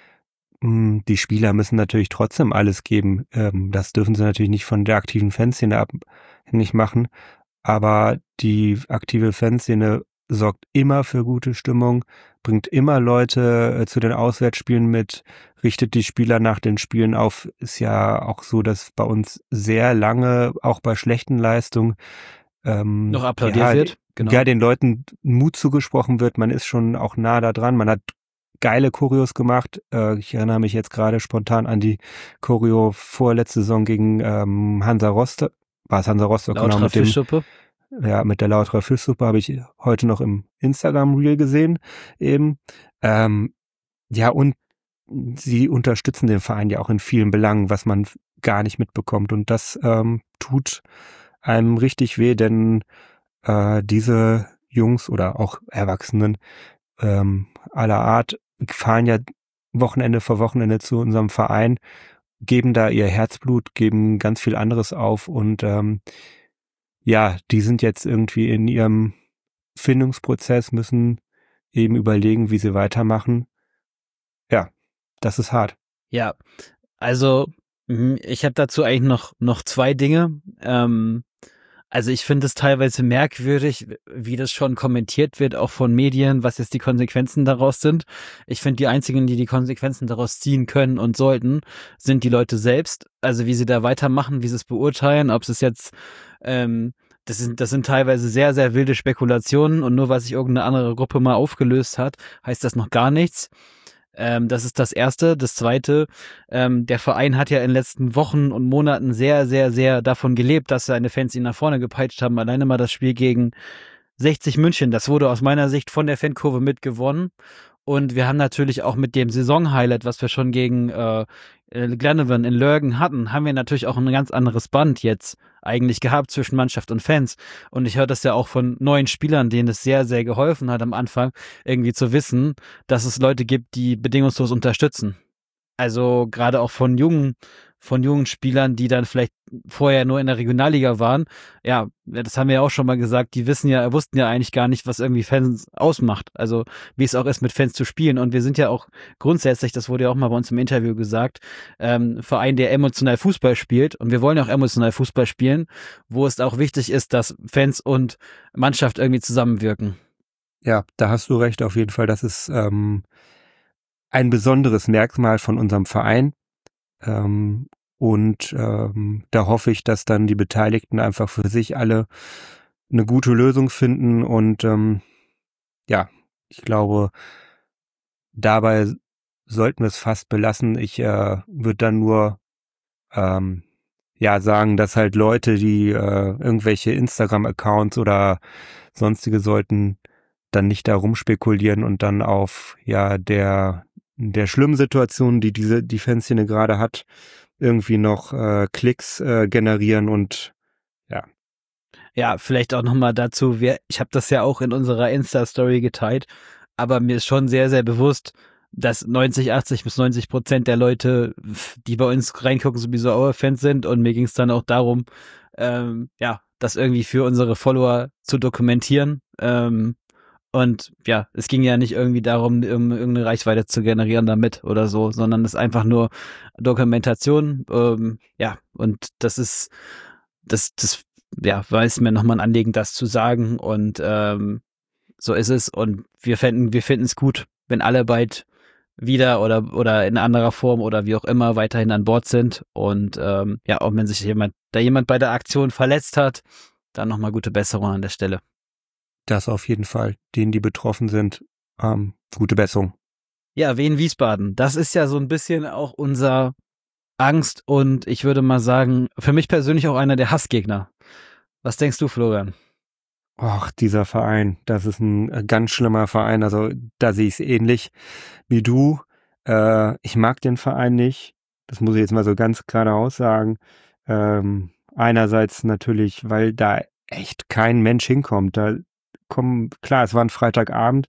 Mm, Die Spieler müssen natürlich trotzdem alles geben. Ähm, das dürfen sie natürlich nicht von der aktiven Fanszene abhängig machen. Aber die aktive Fanszene sorgt immer für gute Stimmung, bringt immer Leute äh, zu den Auswärtsspielen mit, richtet die Spieler nach den Spielen auf. Ist ja auch so, dass bei uns sehr lange, auch bei schlechten Leistungen, ähm, Noch applaudiert ja, wird. Genau. ja, den Leuten Mut zugesprochen wird. Man ist schon auch nah da dran. Man hat geile Choreos gemacht. Äh, ich erinnere mich jetzt gerade spontan an die Choreo vorletzte Saison gegen ähm, Hansa Rostock. War es Hansa Rostock? Lauterer Genau, mit dem, Fischsuppe. ja, mit der Lauterer Fischsuppe habe ich heute noch im Instagram-Reel gesehen eben. Ähm, ja, und sie unterstützen den Verein ja auch in vielen Belangen, was man gar nicht mitbekommt. Und das ähm, tut einem richtig weh, denn äh, diese Jungs oder auch Erwachsenen ähm, aller Art fahren ja Wochenende für Wochenende zu unserem Verein, geben da ihr Herzblut, geben ganz viel anderes auf und ähm, ja, die sind jetzt irgendwie in ihrem Findungsprozess, müssen eben überlegen, wie sie weitermachen. Ja, das ist hart. Ja, also mhm, ich habe dazu eigentlich noch noch zwei Dinge. Ähm, Also ich finde es teilweise merkwürdig, wie das schon kommentiert wird, auch von Medien, was jetzt die Konsequenzen daraus sind. Ich finde, die einzigen, die die Konsequenzen daraus ziehen können und sollten, sind die Leute selbst. Also wie sie da weitermachen, wie sie es beurteilen, ob es jetzt, ähm, das sind, das sind teilweise sehr, sehr wilde Spekulationen und nur weil sich irgendeine andere Gruppe mal aufgelöst hat, heißt das noch gar nichts. Ähm, das ist das Erste. Das Zweite, ähm, der Verein hat ja in den letzten Wochen und Monaten sehr, sehr, sehr davon gelebt, dass seine Fans ihn nach vorne gepeitscht haben. Alleine mal das Spiel gegen sechzig München, das wurde aus meiner Sicht von der Fankurve mitgewonnen. Und wir haben natürlich auch mit dem Saisonhighlight, was wir schon gegen äh, Glenavon in Lurgan hatten, haben wir natürlich auch ein ganz anderes Band jetzt eigentlich gehabt zwischen Mannschaft und Fans. Und ich höre das ja auch von neuen Spielern, denen es sehr, sehr geholfen hat am Anfang, irgendwie zu wissen, dass es Leute gibt, die bedingungslos unterstützen. Also gerade auch von jungen, von jungen Spielern, die dann vielleicht vorher nur in der Regionalliga waren. Ja, das haben wir ja auch schon mal gesagt. Die wissen ja, wussten ja eigentlich gar nicht, was irgendwie Fans ausmacht. Also wie es auch ist, mit Fans zu spielen. Und wir sind ja auch grundsätzlich, das wurde ja auch mal bei uns im Interview gesagt, ähm, Verein, der emotional Fußball spielt. Und wir wollen ja auch emotional Fußball spielen, wo es auch wichtig ist, dass Fans und Mannschaft irgendwie zusammenwirken. Ja, da hast du recht auf jeden Fall. Das ist ähm, ein besonderes Merkmal von unserem Verein. Ähm, und ähm, da hoffe ich, dass dann die Beteiligten einfach für sich alle eine gute Lösung finden. Und ähm, ja, ich glaube, dabei sollten wir es fast belassen. Ich äh, würde dann nur ähm, ja sagen, dass halt Leute, die äh, irgendwelche Instagram-Accounts oder sonstige sollten dann nicht da rumspekulieren und dann auf ja der der schlimmen Situation, die diese die Fanszene gerade hat, irgendwie noch äh, Klicks äh, generieren und ja. Ja, vielleicht auch nochmal dazu, wir, ich habe das ja auch in unserer Insta-Story geteilt, aber mir ist schon sehr, sehr bewusst, dass neunzig, achtzig bis neunzig Prozent der Leute, die bei uns reingucken, sowieso Auer-Fans sind und mir ging es dann auch darum, ähm, ja, das irgendwie für unsere Follower zu dokumentieren. Ähm, und ja, es ging ja nicht irgendwie darum, um irgendeine Reichweite zu generieren damit oder so, sondern es ist einfach nur Dokumentation. Ähm, ja, und das ist, das, das, ja, war es mir nochmal ein Anliegen, das zu sagen. Und ähm, so ist es. Und wir finden, wir finden es gut, wenn alle bald wieder oder oder in anderer Form oder wie auch immer weiterhin an Bord sind. Und ähm, ja, auch wenn sich jemand, da jemand bei der Aktion verletzt hat, dann nochmal gute Besserung an der Stelle. Das auf jeden Fall. Denen, die betroffen sind, ähm, gute Besserung. Ja, Wien Wiesbaden. Das ist ja so ein bisschen auch unser Angst und ich würde mal sagen, für mich persönlich auch einer der Hassgegner. Was denkst du, Florian? Ach, dieser Verein, das ist ein ganz schlimmer Verein. Also da sehe ich es ähnlich wie du. Äh, ich mag den Verein nicht. Das muss ich jetzt mal so ganz geradeaus sagen. Ähm, einerseits natürlich, weil da echt kein Mensch hinkommt. Da kommen, klar, es war ein Freitagabend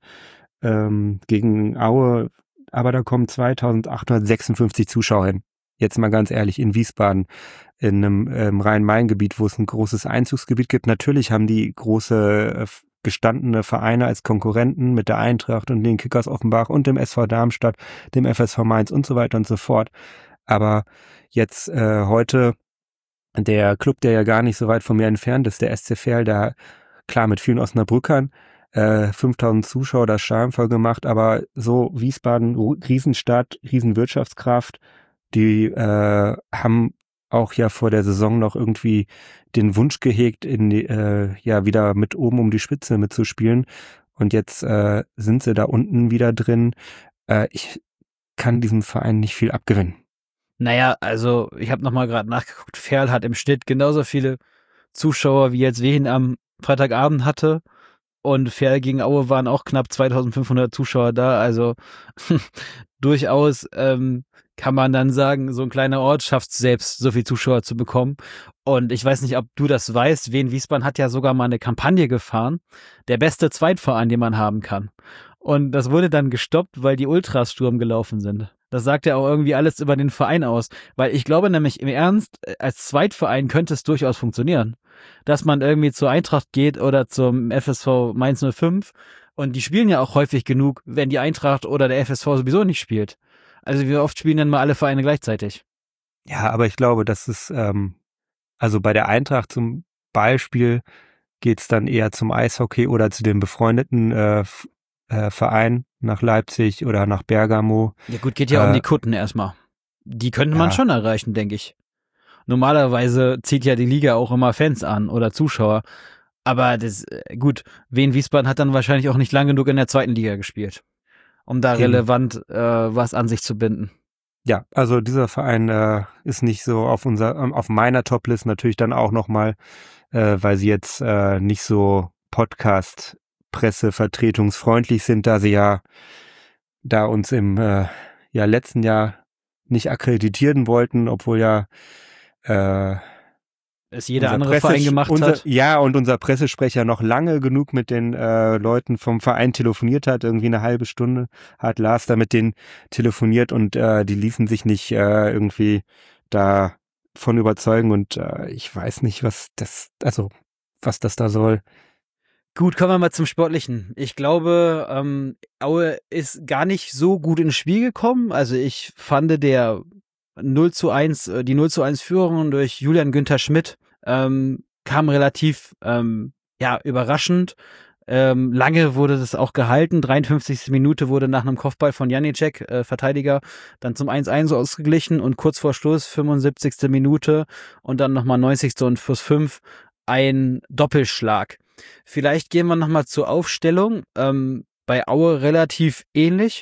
ähm, gegen Aue, aber da kommen zweitausendachthundertsechsundfünfzig Zuschauer hin. Jetzt mal ganz ehrlich, in Wiesbaden, in einem ähm, Rhein-Main-Gebiet, wo es ein großes Einzugsgebiet gibt. Natürlich haben die große äh, gestandene Vereine als Konkurrenten mit der Eintracht und den Kickers Offenbach und dem S V Darmstadt, dem F S V Mainz und so weiter und so fort. Aber jetzt äh, heute der Club, der ja gar nicht so weit von mir entfernt ist, der S C Verl, der klar mit vielen Osnabrückern, äh, fünftausend Zuschauer das Stadion voll gemacht, aber so Wiesbaden, Riesenstadt, Riesenwirtschaftskraft, die äh, haben auch ja vor der Saison noch irgendwie den Wunsch gehegt, in die, äh, ja wieder mit oben um die Spitze mitzuspielen. Und jetzt äh, sind sie da unten wieder drin. Äh, ich kann diesem Verein nicht viel abgewinnen. Naja, also ich habe nochmal gerade nachgeguckt. Ferl hat im Schnitt genauso viele Zuschauer wie jetzt Wien am Freitagabend hatte. Und Ferl gegen Aue waren auch knapp zweitausendfünfhundert Zuschauer da. Also durchaus ähm, kann man dann sagen, so ein kleiner Ort schafft es selbst, so viel Zuschauer zu bekommen. Und ich weiß nicht, ob du das weißt, Wien Wiesbaden hat ja sogar mal eine Kampagne gefahren, der beste Zweitverein, den man haben kann. Und das wurde dann gestoppt, weil die Ultras Sturm gelaufen sind. Das sagt ja auch irgendwie alles über den Verein aus. Weil ich glaube nämlich im Ernst, als Zweitverein könnte es durchaus funktionieren. Dass man irgendwie zur Eintracht geht oder zum F S V Mainz null fünf. Und die spielen ja auch häufig genug, wenn die Eintracht oder der F S V sowieso nicht spielt. Also wie oft spielen denn mal alle Vereine gleichzeitig? Ja, aber ich glaube, dass es, ähm, also bei der Eintracht zum Ballspiel geht's dann eher zum Eishockey oder zu dem befreundeten äh, F- äh, Verein nach Leipzig oder nach Bergamo. Ja gut, geht ja Äh, um die Kutten erstmal. Die könnte man ja. schon erreichen, denke ich. Normalerweise zieht ja die Liga auch immer Fans an oder Zuschauer. Aber das, äh, gut, Wien Wiesbaden hat dann wahrscheinlich auch nicht lang genug in der zweiten Liga gespielt, um da Eben. relevant äh, was an sich zu binden. Ja, also dieser Verein äh, ist nicht so auf unser, ähm, auf meiner Toplist natürlich dann auch nochmal, äh, weil sie jetzt äh, nicht so Podcast-Pressevertretungsfreundlich sind, da sie ja da uns im äh, ja, letzten Jahr nicht akkreditieren wollten, obwohl ja äh, Es jeder unser andere Presse- Verein gemacht unser, hat. Ja, und unser Pressesprecher noch lange genug mit den äh, Leuten vom Verein telefoniert hat, irgendwie eine halbe Stunde hat Lars da mit denen telefoniert und äh, die ließen sich nicht äh, irgendwie davon überzeugen und äh, ich weiß nicht, was das, also was das da soll. Gut, kommen wir mal zum Sportlichen. Ich glaube, ähm, Aue ist gar nicht so gut ins Spiel gekommen. Also ich fand der null zu eins, äh, die null zu eins Führung durch Julian Günther Schmidt ähm, kam relativ ähm, ja überraschend. Ähm, lange wurde das auch gehalten. dreiundfünfzigste Minute wurde nach einem Kopfball von Janicek, äh, Verteidiger, dann zum eins eins ausgeglichen und kurz vor Schluss, fünfundsiebzigste Minute und dann nochmal neunzigste und plus fünf ein Doppelschlag. Vielleicht gehen wir nochmal zur Aufstellung. Ähm, bei Aue relativ ähnlich.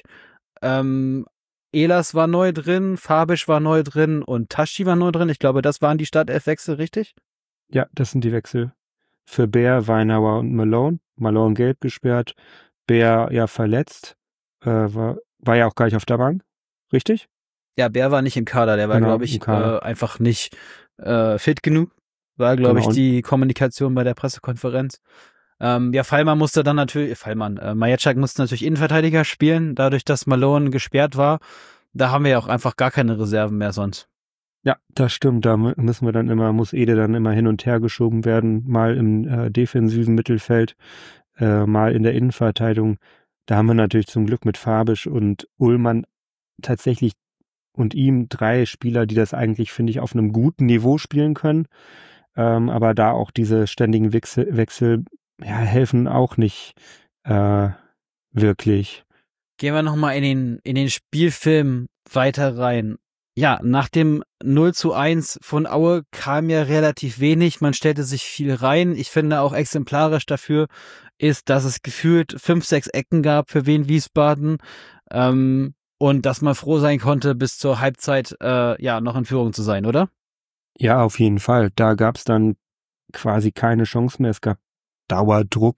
Ähm, Ehlers war neu drin, Fabisch war neu drin und Taschi war neu drin. Ich glaube, das waren die Startelfwechsel, richtig? Ja, das sind die Wechsel. Für Bär, Weinauer und Malone. Malone gelb gesperrt, Bär ja verletzt, äh, war, war ja auch gar nicht auf der Bank, richtig? Ja, Bär war nicht im Kader, der war, Genau, glaube im ich, Kader. äh, einfach nicht äh, fit genug. War, glaube Genau. ich, die Kommunikation bei der Pressekonferenz. Ähm, ja, Fallmann musste dann natürlich, Fallmann, äh, Majacek musste natürlich Innenverteidiger spielen, dadurch, dass Malone gesperrt war. Da haben wir ja auch einfach gar keine Reserven mehr sonst. Ja, das stimmt. Da mü- müssen wir dann immer, muss Ede dann immer hin und her geschoben werden, mal im äh, defensiven Mittelfeld, äh, mal in der Innenverteidigung. Da haben wir natürlich zum Glück mit Fabisch und Ullmann tatsächlich und ihm drei Spieler, die das eigentlich, finde ich, auf einem guten Niveau spielen können. Ähm, aber da auch diese ständigen Wechsel, Wechsel ja, helfen auch nicht äh, wirklich. Gehen wir nochmal in den, in den Spielfilm weiter rein. Ja, nach dem null zu eins von Aue kam ja relativ wenig. Man stellte sich viel rein. Ich finde auch exemplarisch dafür ist, dass es gefühlt fünf, sechs Ecken gab für Wien Wiesbaden. Ähm, und dass man froh sein konnte, bis zur Halbzeit äh, ja noch in Führung zu sein, oder? Ja, auf jeden Fall. Da gab es dann quasi keine Chance mehr. Es gab Dauerdruck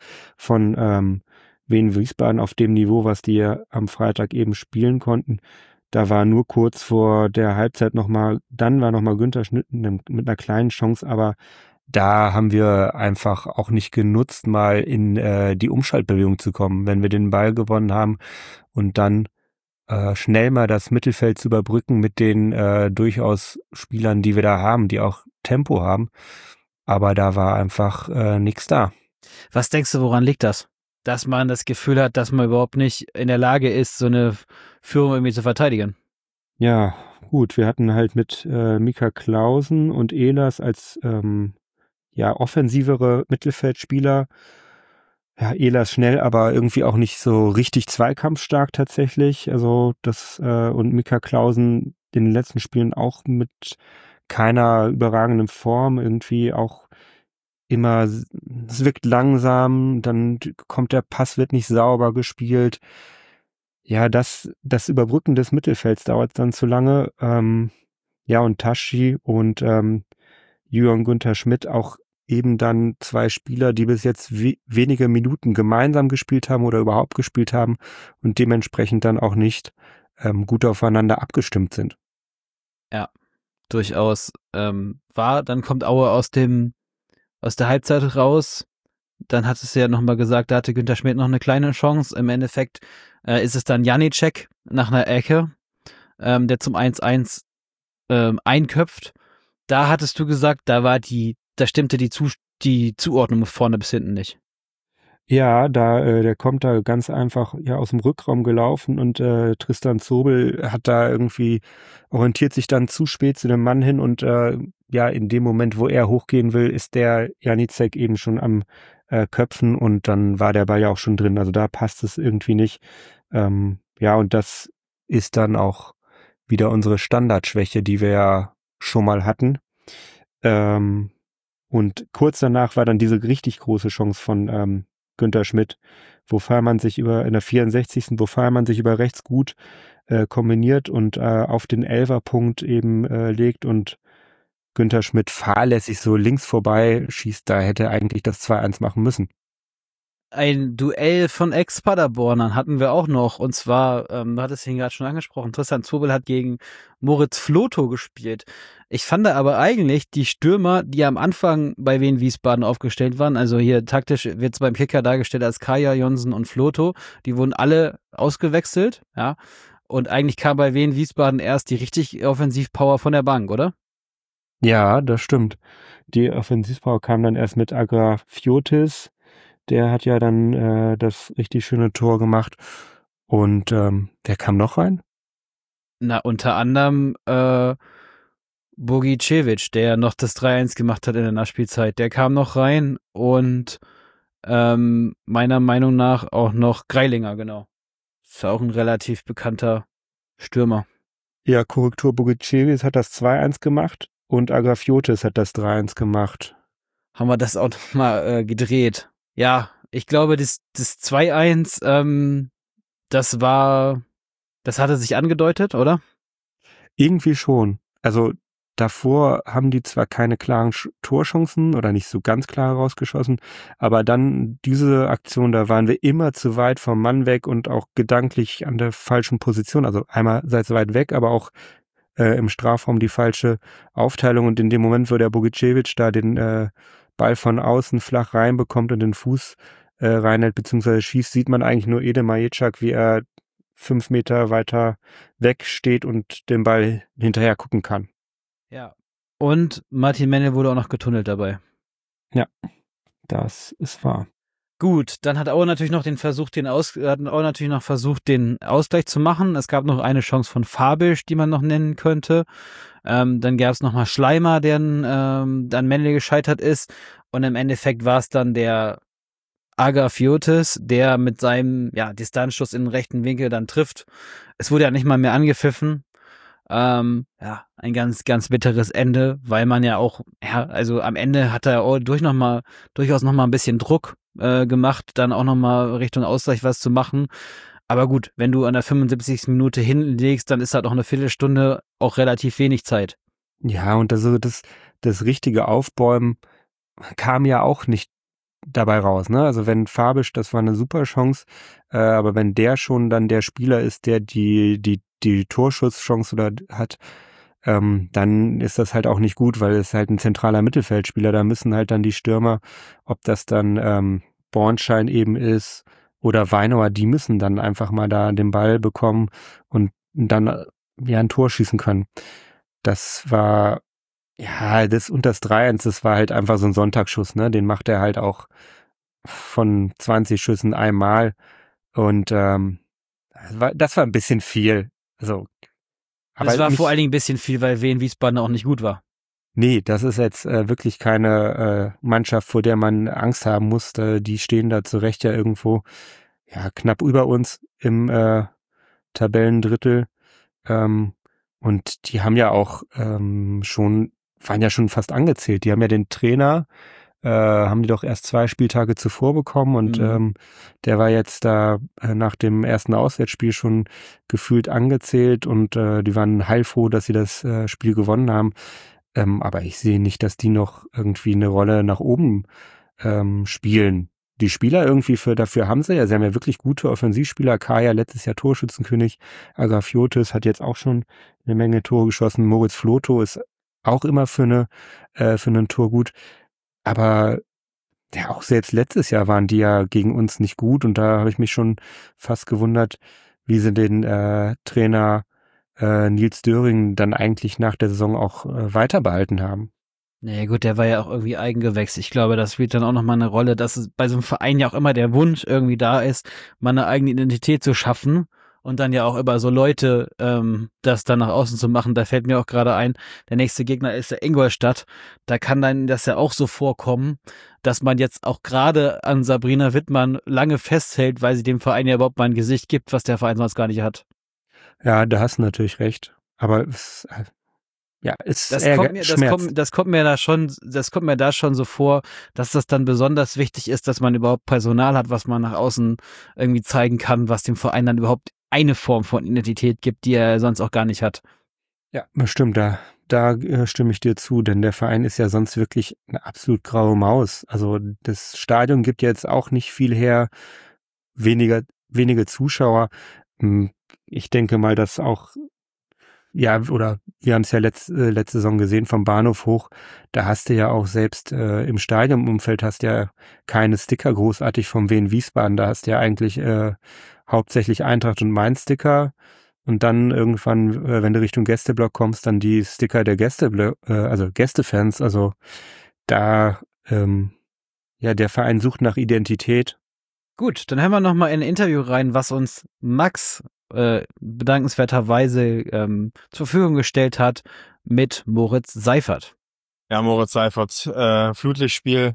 von ähm, Wien Wiesbaden auf dem Niveau, was die am Freitag eben spielen konnten. Da war nur kurz vor der Halbzeit nochmal, dann war nochmal Günther Schmidt mit einer kleinen Chance, aber da haben wir einfach auch nicht genutzt, mal in äh, die Umschaltbewegung zu kommen, wenn wir den Ball gewonnen haben und dann äh, schnell mal das Mittelfeld zu überbrücken mit den äh, durchaus Spielern, die wir da haben, die auch Tempo haben. Aber da war einfach äh, nichts da. Was denkst du, woran liegt das? Dass man das Gefühl hat, dass man überhaupt nicht in der Lage ist, so eine Führung irgendwie zu verteidigen? Ja, gut, wir hatten halt mit äh, Mika Clausen und Ehlers als ähm, ja offensivere Mittelfeldspieler. Ja, Ehlers schnell, aber irgendwie auch nicht so richtig zweikampfstark tatsächlich. Also das äh, und Mika Clausen in den letzten Spielen auch mit keiner überragenden Form, irgendwie auch immer, es wirkt langsam, dann kommt der Pass, wird nicht sauber gespielt. Ja, das, das Überbrücken des Mittelfelds dauert dann zu lange. Ähm, ja, und Taschi und ähm, Jürgen Günther Schmidt auch eben dann zwei Spieler, die bis jetzt we- wenige Minuten gemeinsam gespielt haben oder überhaupt gespielt haben und dementsprechend dann auch nicht ähm, gut aufeinander abgestimmt sind. Ja, durchaus ähm, war. Dann kommt Aue aus dem aus der Halbzeit raus. Dann hat es ja nochmal gesagt, da hatte Günther Schmidt noch eine kleine Chance. Im Endeffekt äh, ist es dann Janicek nach einer Ecke, ähm, der zum eins eins ähm, einköpft. Da hattest du gesagt, da war die, da stimmte die, Zu- die Zuordnung vorne bis hinten nicht. Ja, da äh, der kommt da ganz einfach ja aus dem Rückraum gelaufen und äh, Tristan Zobel hat da irgendwie orientiert sich dann zu spät zu dem Mann hin und äh, ja, in dem Moment, wo er hochgehen will, ist der Janicek eben schon am äh, Köpfen und dann war der Ball ja auch schon drin. Also da passt es irgendwie nicht. Ähm, ja, und das ist dann auch wieder unsere Standardschwäche, die wir ja schon mal hatten. Ähm, und kurz danach war dann diese richtig große Chance von ähm, Günther Schmidt, wo Fährmann sich über, in der vierundsechzigsten wo Fährmann sich über rechts gut äh, kombiniert und äh, auf den Elferpunkt eben äh, legt und Günther Schmidt fahrlässig so links vorbei schießt, da hätte er eigentlich das zwei eins machen müssen. Ein Duell von Ex-Paderbornern hatten wir auch noch. Und zwar, ähm, du hattest ihn gerade schon angesprochen, Tristan Zobel hat gegen Moritz Floto gespielt. Ich fand aber eigentlich die Stürmer, die am Anfang bei Wien Wiesbaden aufgestellt waren, also hier taktisch wird es beim Kicker dargestellt als Kaya, Jonsen und Floto, die wurden alle ausgewechselt, ja. Und eigentlich kam bei Wien Wiesbaden erst die richtig Offensivpower von der Bank, oder? Ja, das stimmt. Die Offensivpower kam dann erst mit Agrafiotis. Der hat ja dann äh, das richtig schöne Tor gemacht. Und ähm, wer kam noch rein? Na, unter anderem äh, Bogicevic, der noch das drei eins gemacht hat in der Nachspielzeit. Der kam noch rein und ähm, meiner Meinung nach auch noch Greilinger, genau. Ist ja auch ein relativ bekannter Stürmer. Ja, Korrektur, Bogicevic hat das zwei eins gemacht und Agrafiotis hat das drei eins gemacht. Haben wir das auch nochmal äh, gedreht. Ja, ich glaube, das, das zwei eins, ähm, das war, das hatte sich angedeutet, oder? Irgendwie schon. Also davor haben die zwar keine klaren Sch- Torchancen oder nicht so ganz klar rausgeschossen, aber dann diese Aktion, da waren wir immer zu weit vom Mann weg und auch gedanklich an der falschen Position. Also einerseits weit weg, aber auch äh, im Strafraum die falsche Aufteilung. Und in dem Moment, wo der Bogicevic da den äh, Ball von außen flach reinbekommt und den Fuß äh, reinhält bzw. schießt, sieht man eigentlich nur Ede Maječák, wie er fünf Meter weiter weg steht und den Ball hinterher gucken kann. Ja. Und Martin Mennel wurde auch noch getunnelt dabei. Ja, das ist wahr. Gut, dann hat Aue natürlich noch den Versuch, den Aus, hat Aue natürlich noch versucht, den Ausgleich zu machen. Es gab noch eine Chance von Fabisch, die man noch nennen könnte. Ähm, dann gab es nochmal Schleimer, der ähm, an Mennel gescheitert ist. Und im Endeffekt war es dann der Agrafiotis, der mit seinem ja, Distanzschuss in den rechten Winkel dann trifft. Es wurde ja nicht mal mehr angepfiffen. Ähm, ja, ein ganz, ganz bitteres Ende, weil man ja auch, ja, also am Ende hat er auch durch noch mal, durchaus noch mal ein bisschen Druck äh, gemacht, dann auch noch mal Richtung Ausgleich was zu machen. Aber gut, wenn du an der fünfundsiebzigsten Minute hinlegst, dann ist halt auch eine Viertelstunde auch relativ wenig Zeit. Ja, und also das, das richtige Aufbäumen kam ja auch nicht dabei raus, ne? Also wenn Fabisch, das war eine super Chance, äh, aber wenn der schon dann der Spieler ist, der die die die Torschusschance oder hat, ähm, dann ist das halt auch nicht gut, weil es halt ein zentraler Mittelfeldspieler, da müssen halt dann die Stürmer, ob das dann ähm, Bornschein eben ist oder Weinauer, die müssen dann einfach mal da den Ball bekommen und dann äh, ja ein Tor schießen können. Das war ja, das und das drei eins, das war halt einfach so ein Sonntagsschuss, ne? Den macht er halt auch von zwanzig Schüssen einmal. Und ähm, das, war, das war ein bisschen viel. Also, aber Das war nicht, vor allen Dingen ein bisschen viel, weil Wien Wiesbaden auch nicht gut war. nee, das ist jetzt äh, wirklich keine äh, Mannschaft, vor der man Angst haben muss. Äh, die stehen da zu Recht ja irgendwo ja knapp über uns im äh, Tabellendrittel. Ähm, und die haben ja auch ähm, schon waren ja schon fast angezählt. Die haben ja den Trainer, äh, haben die doch erst zwei Spieltage zuvor bekommen und Mhm. ähm, der war jetzt da äh, nach dem ersten Auswärtsspiel schon gefühlt angezählt und äh, die waren heilfroh, dass sie das äh, Spiel gewonnen haben. Ähm, aber ich sehe nicht, dass die noch irgendwie eine Rolle nach oben ähm, spielen. Die Spieler irgendwie für dafür haben sie ja, sie haben ja wirklich gute Offensivspieler. Kaya letztes Jahr Torschützenkönig, Agrafiotis hat jetzt auch schon eine Menge Tore geschossen. Moritz Floto ist auch immer für eine äh, für ein Tor gut, aber ja auch selbst letztes Jahr waren die ja gegen uns nicht gut und da habe ich mich schon fast gewundert, wie sie den äh, Trainer äh, Nils Döring dann eigentlich nach der Saison auch äh, weiter behalten haben. Naja gut, der war ja auch irgendwie Eigengewächs. Ich glaube, das spielt dann auch nochmal eine Rolle, dass es bei so einem Verein ja auch immer der Wunsch irgendwie da ist, mal eine eigene Identität zu schaffen. und dann ja auch über so Leute ähm, das dann nach außen zu machen. Da fällt mir auch gerade ein, der nächste Gegner ist der Ingolstadt. Da kann dann das ja auch so vorkommen, dass man jetzt auch gerade an Sabrina Wittmann lange festhält, weil sie dem Verein ja überhaupt mal ein Gesicht gibt, was der Verein sonst gar nicht hat. Ja, da hast du natürlich recht. Aber es, ja, es Das ärger- kommt mir, das schmerzt. kommt, das kommt mir da schon, das kommt mir da schon so vor, dass das dann besonders wichtig ist, dass man überhaupt Personal hat, was man nach außen irgendwie zeigen kann, was dem Verein dann überhaupt eine Form von Identität gibt, die er sonst auch gar nicht hat. Ja, bestimmt, da, da äh, stimme ich dir zu, denn der Verein ist ja sonst wirklich eine absolut graue Maus. Also das Stadion gibt jetzt auch nicht viel her, weniger, wenige Zuschauer. Hm, Ich denke mal, dass auch, ja, oder wir haben es ja letzt, äh, letzte Saison gesehen, vom Bahnhof hoch, da hast du ja auch selbst äh, im Stadionumfeld hast ja keine Sticker großartig vom Wien Wiesbaden, da hast du ja eigentlich äh, hauptsächlich Eintracht und Mainz-Sticker. Und dann irgendwann, äh, wenn du Richtung Gästeblock kommst, dann die Sticker der Gästeblock, äh, also Gästefans. Also da, ähm, ja, der Verein sucht nach Identität. Gut, dann hören wir noch mal in ein Interview rein, was uns Max äh, bedankenswerterweise ähm, zur Verfügung gestellt hat mit Moritz Seifert. Ja, Moritz Seifert, äh, Flutlichtspiel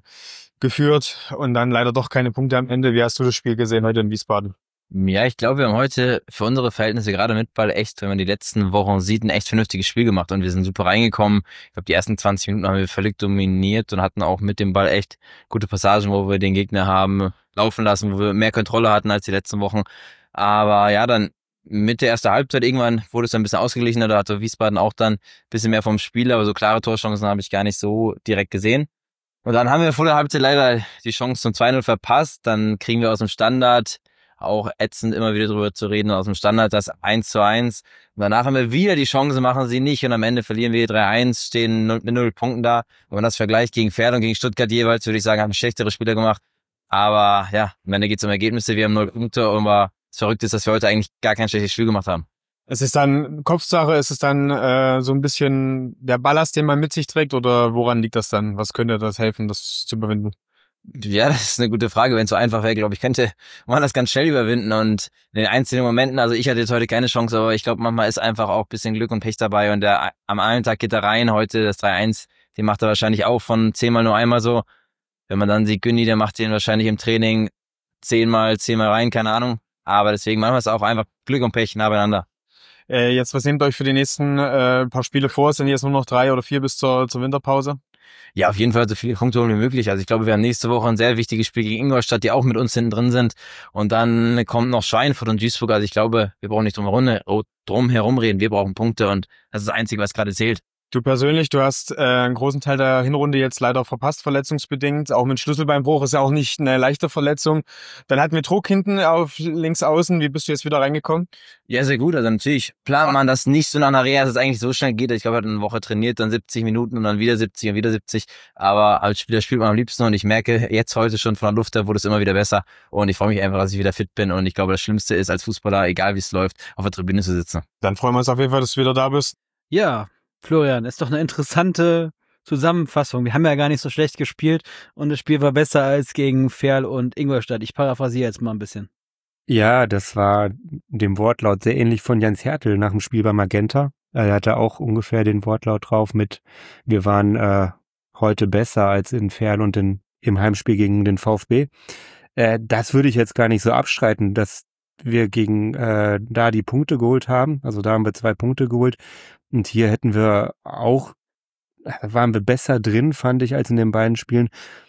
geführt und dann leider doch keine Punkte am Ende. Wie hast du das Spiel gesehen heute in Wiesbaden? Ja, ich glaube, wir haben heute für unsere Verhältnisse gerade mit Ball echt, wenn man die letzten Wochen sieht, ein echt vernünftiges Spiel gemacht und wir sind super reingekommen. Ich glaube, die ersten zwanzig Minuten haben wir völlig dominiert und hatten auch mit dem Ball echt gute Passagen, wo wir den Gegner haben laufen lassen, wo wir mehr Kontrolle hatten als die letzten Wochen. Aber ja, dann mit der ersten Halbzeit irgendwann wurde es dann ein bisschen ausgeglichener, da hatte Wiesbaden auch dann ein bisschen mehr vom Spiel, aber so klare Torchancen habe ich gar nicht so direkt gesehen. Und dann haben wir vor der Halbzeit leider die Chance zum zwei null verpasst, dann kriegen wir aus dem Standard auch ätzend immer wieder drüber zu reden, aus dem Standard das eins zu eins. Und danach haben wir wieder die Chance, machen sie nicht und am Ende verlieren wir drei eins, stehen mit null Punkten da. Wenn man das vergleicht gegen Pferd und gegen Stuttgart jeweils, würde ich sagen, haben schlechtere Spieler gemacht. Aber ja, am Ende geht es um Ergebnisse, wir haben null Punkte und das Verrückte ist, dass wir heute eigentlich gar kein schlechtes Spiel gemacht haben. Es ist dann Kopfsache, ist es dann äh, so ein bisschen der Ballast, den man mit sich trägt oder woran liegt das dann? Was könnte das helfen, das zu überwinden? Ja, das ist eine gute Frage. Wenn es so einfach wäre, glaube ich, könnte man das ganz schnell überwinden und in den einzelnen Momenten, also ich hatte jetzt heute keine Chance, aber ich glaube, manchmal ist einfach auch ein bisschen Glück und Pech dabei und der am einen Tag geht er rein, heute das drei eins, den macht er wahrscheinlich auch von zehnmal nur einmal so. Wenn man dann sieht, Günni, der macht den wahrscheinlich im Training zehnmal, zehnmal rein, keine Ahnung. Aber deswegen manchmal ist es auch einfach Glück und Pech nah beieinander. Äh, jetzt, was nehmt ihr euch für die nächsten äh, paar Spiele vor? Es sind jetzt nur noch drei oder vier bis zur, zur Winterpause? Ja, auf jeden Fall so viele Punkte holen wie möglich. Also ich glaube, wir haben nächste Woche ein sehr wichtiges Spiel gegen Ingolstadt, die auch mit uns hinten drin sind. Und dann kommt noch Schweinfurt und Duisburg. Also ich glaube, wir brauchen nicht drum herum, drum herum reden. Wir brauchen Punkte und das ist das Einzige, was gerade zählt. Du persönlich, du hast äh, einen großen Teil der Hinrunde jetzt leider verpasst, verletzungsbedingt. Auch mit Schlüsselbeinbruch ist ja auch nicht eine leichte Verletzung. Dann hatten wir Druck hinten auf links außen. Wie bist du jetzt wieder reingekommen? Ja, sehr gut. Also natürlich plant man das nicht so nach einer Reha, dass es eigentlich so schnell geht. Ich glaube, er hat eine Woche trainiert, dann siebzig Minuten und dann wieder siebzig und wieder siebzig. Aber als Spieler spielt man am liebsten und ich merke jetzt heute schon von der Luft her wurde es immer wieder besser. Und ich freue mich einfach, dass ich wieder fit bin. Und ich glaube, das Schlimmste ist als Fußballer, egal wie es läuft, auf der Tribüne zu sitzen. Dann freuen wir uns auf jeden Fall, dass du wieder da bist. Ja, Florian, ist doch eine interessante Zusammenfassung. Wir haben ja gar nicht so schlecht gespielt und das Spiel war besser als gegen Ferl und Ingolstadt. Ich paraphrasiere jetzt mal ein bisschen. Ja, das war dem Wortlaut sehr ähnlich von Jens Hertel nach dem Spiel bei Magenta. Er hatte auch ungefähr den Wortlaut drauf mit, wir waren äh, heute besser als in Ferl und in, im Heimspiel gegen den VfB. Äh, das würde ich jetzt gar nicht so abstreiten, dass wir gegen äh, da die Punkte geholt haben. Also da haben wir zwei Punkte geholt. Und hier hätten wir auch, waren wir besser drin, fand ich, als in den beiden Spielen.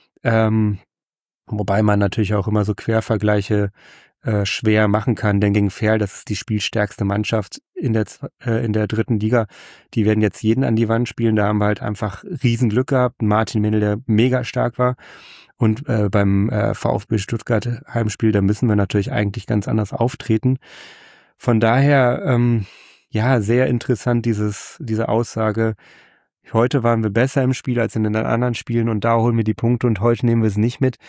Ähm, wobei man natürlich auch immer so Quervergleiche äh, schwer machen kann, denn gegen Ferl, das ist die spielstärkste Mannschaft in der äh, in der dritten Liga. Die werden jetzt jeden an die Wand spielen. Da haben wir halt einfach Riesenglück gehabt. Martin Mendel, der mega stark war. Und äh, beim äh, VfB Stuttgart Heimspiel, da müssen wir natürlich eigentlich ganz anders auftreten. Von daher, ähm, ja, sehr interessant, dieses, diese Aussage. Heute waren wir besser im Spiel als in den anderen Spielen und da holen wir die Punkte und heute nehmen wir es nicht mit.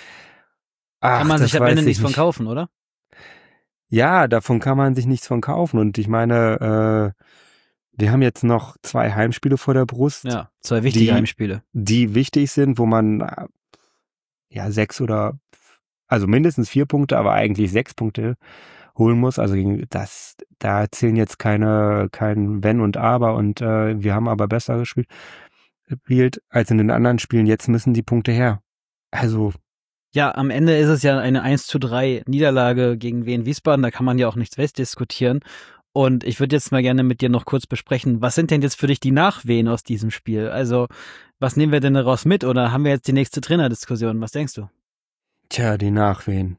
Ach, kann man sich am weiß Ende ich nichts von nicht. kaufen, oder? Ja, davon kann man sich nichts von kaufen. Und ich meine, äh, wir haben jetzt noch zwei Heimspiele vor der Brust, Ja, zwei wichtige die, Heimspiele. die wichtig sind, wo man äh, ja sechs oder, also mindestens vier Punkte, aber eigentlich sechs Punkte holen muss. Also das, da zählen jetzt keine, kein Wenn und Aber und äh, wir haben aber besser gespielt, gespielt als in den anderen Spielen. Jetzt müssen die Punkte her. Also Ja, am Ende ist es ja eine eins zu drei Niederlage gegen Wien Wiesbaden, da kann man ja auch nichts wegdiskutieren. Und ich würde jetzt mal gerne mit dir noch kurz besprechen, was sind denn jetzt für dich die Nachwehen aus diesem Spiel? Also, was nehmen wir denn daraus mit oder haben wir jetzt die nächste Trainerdiskussion? Was denkst du? Tja, die Nachwehen.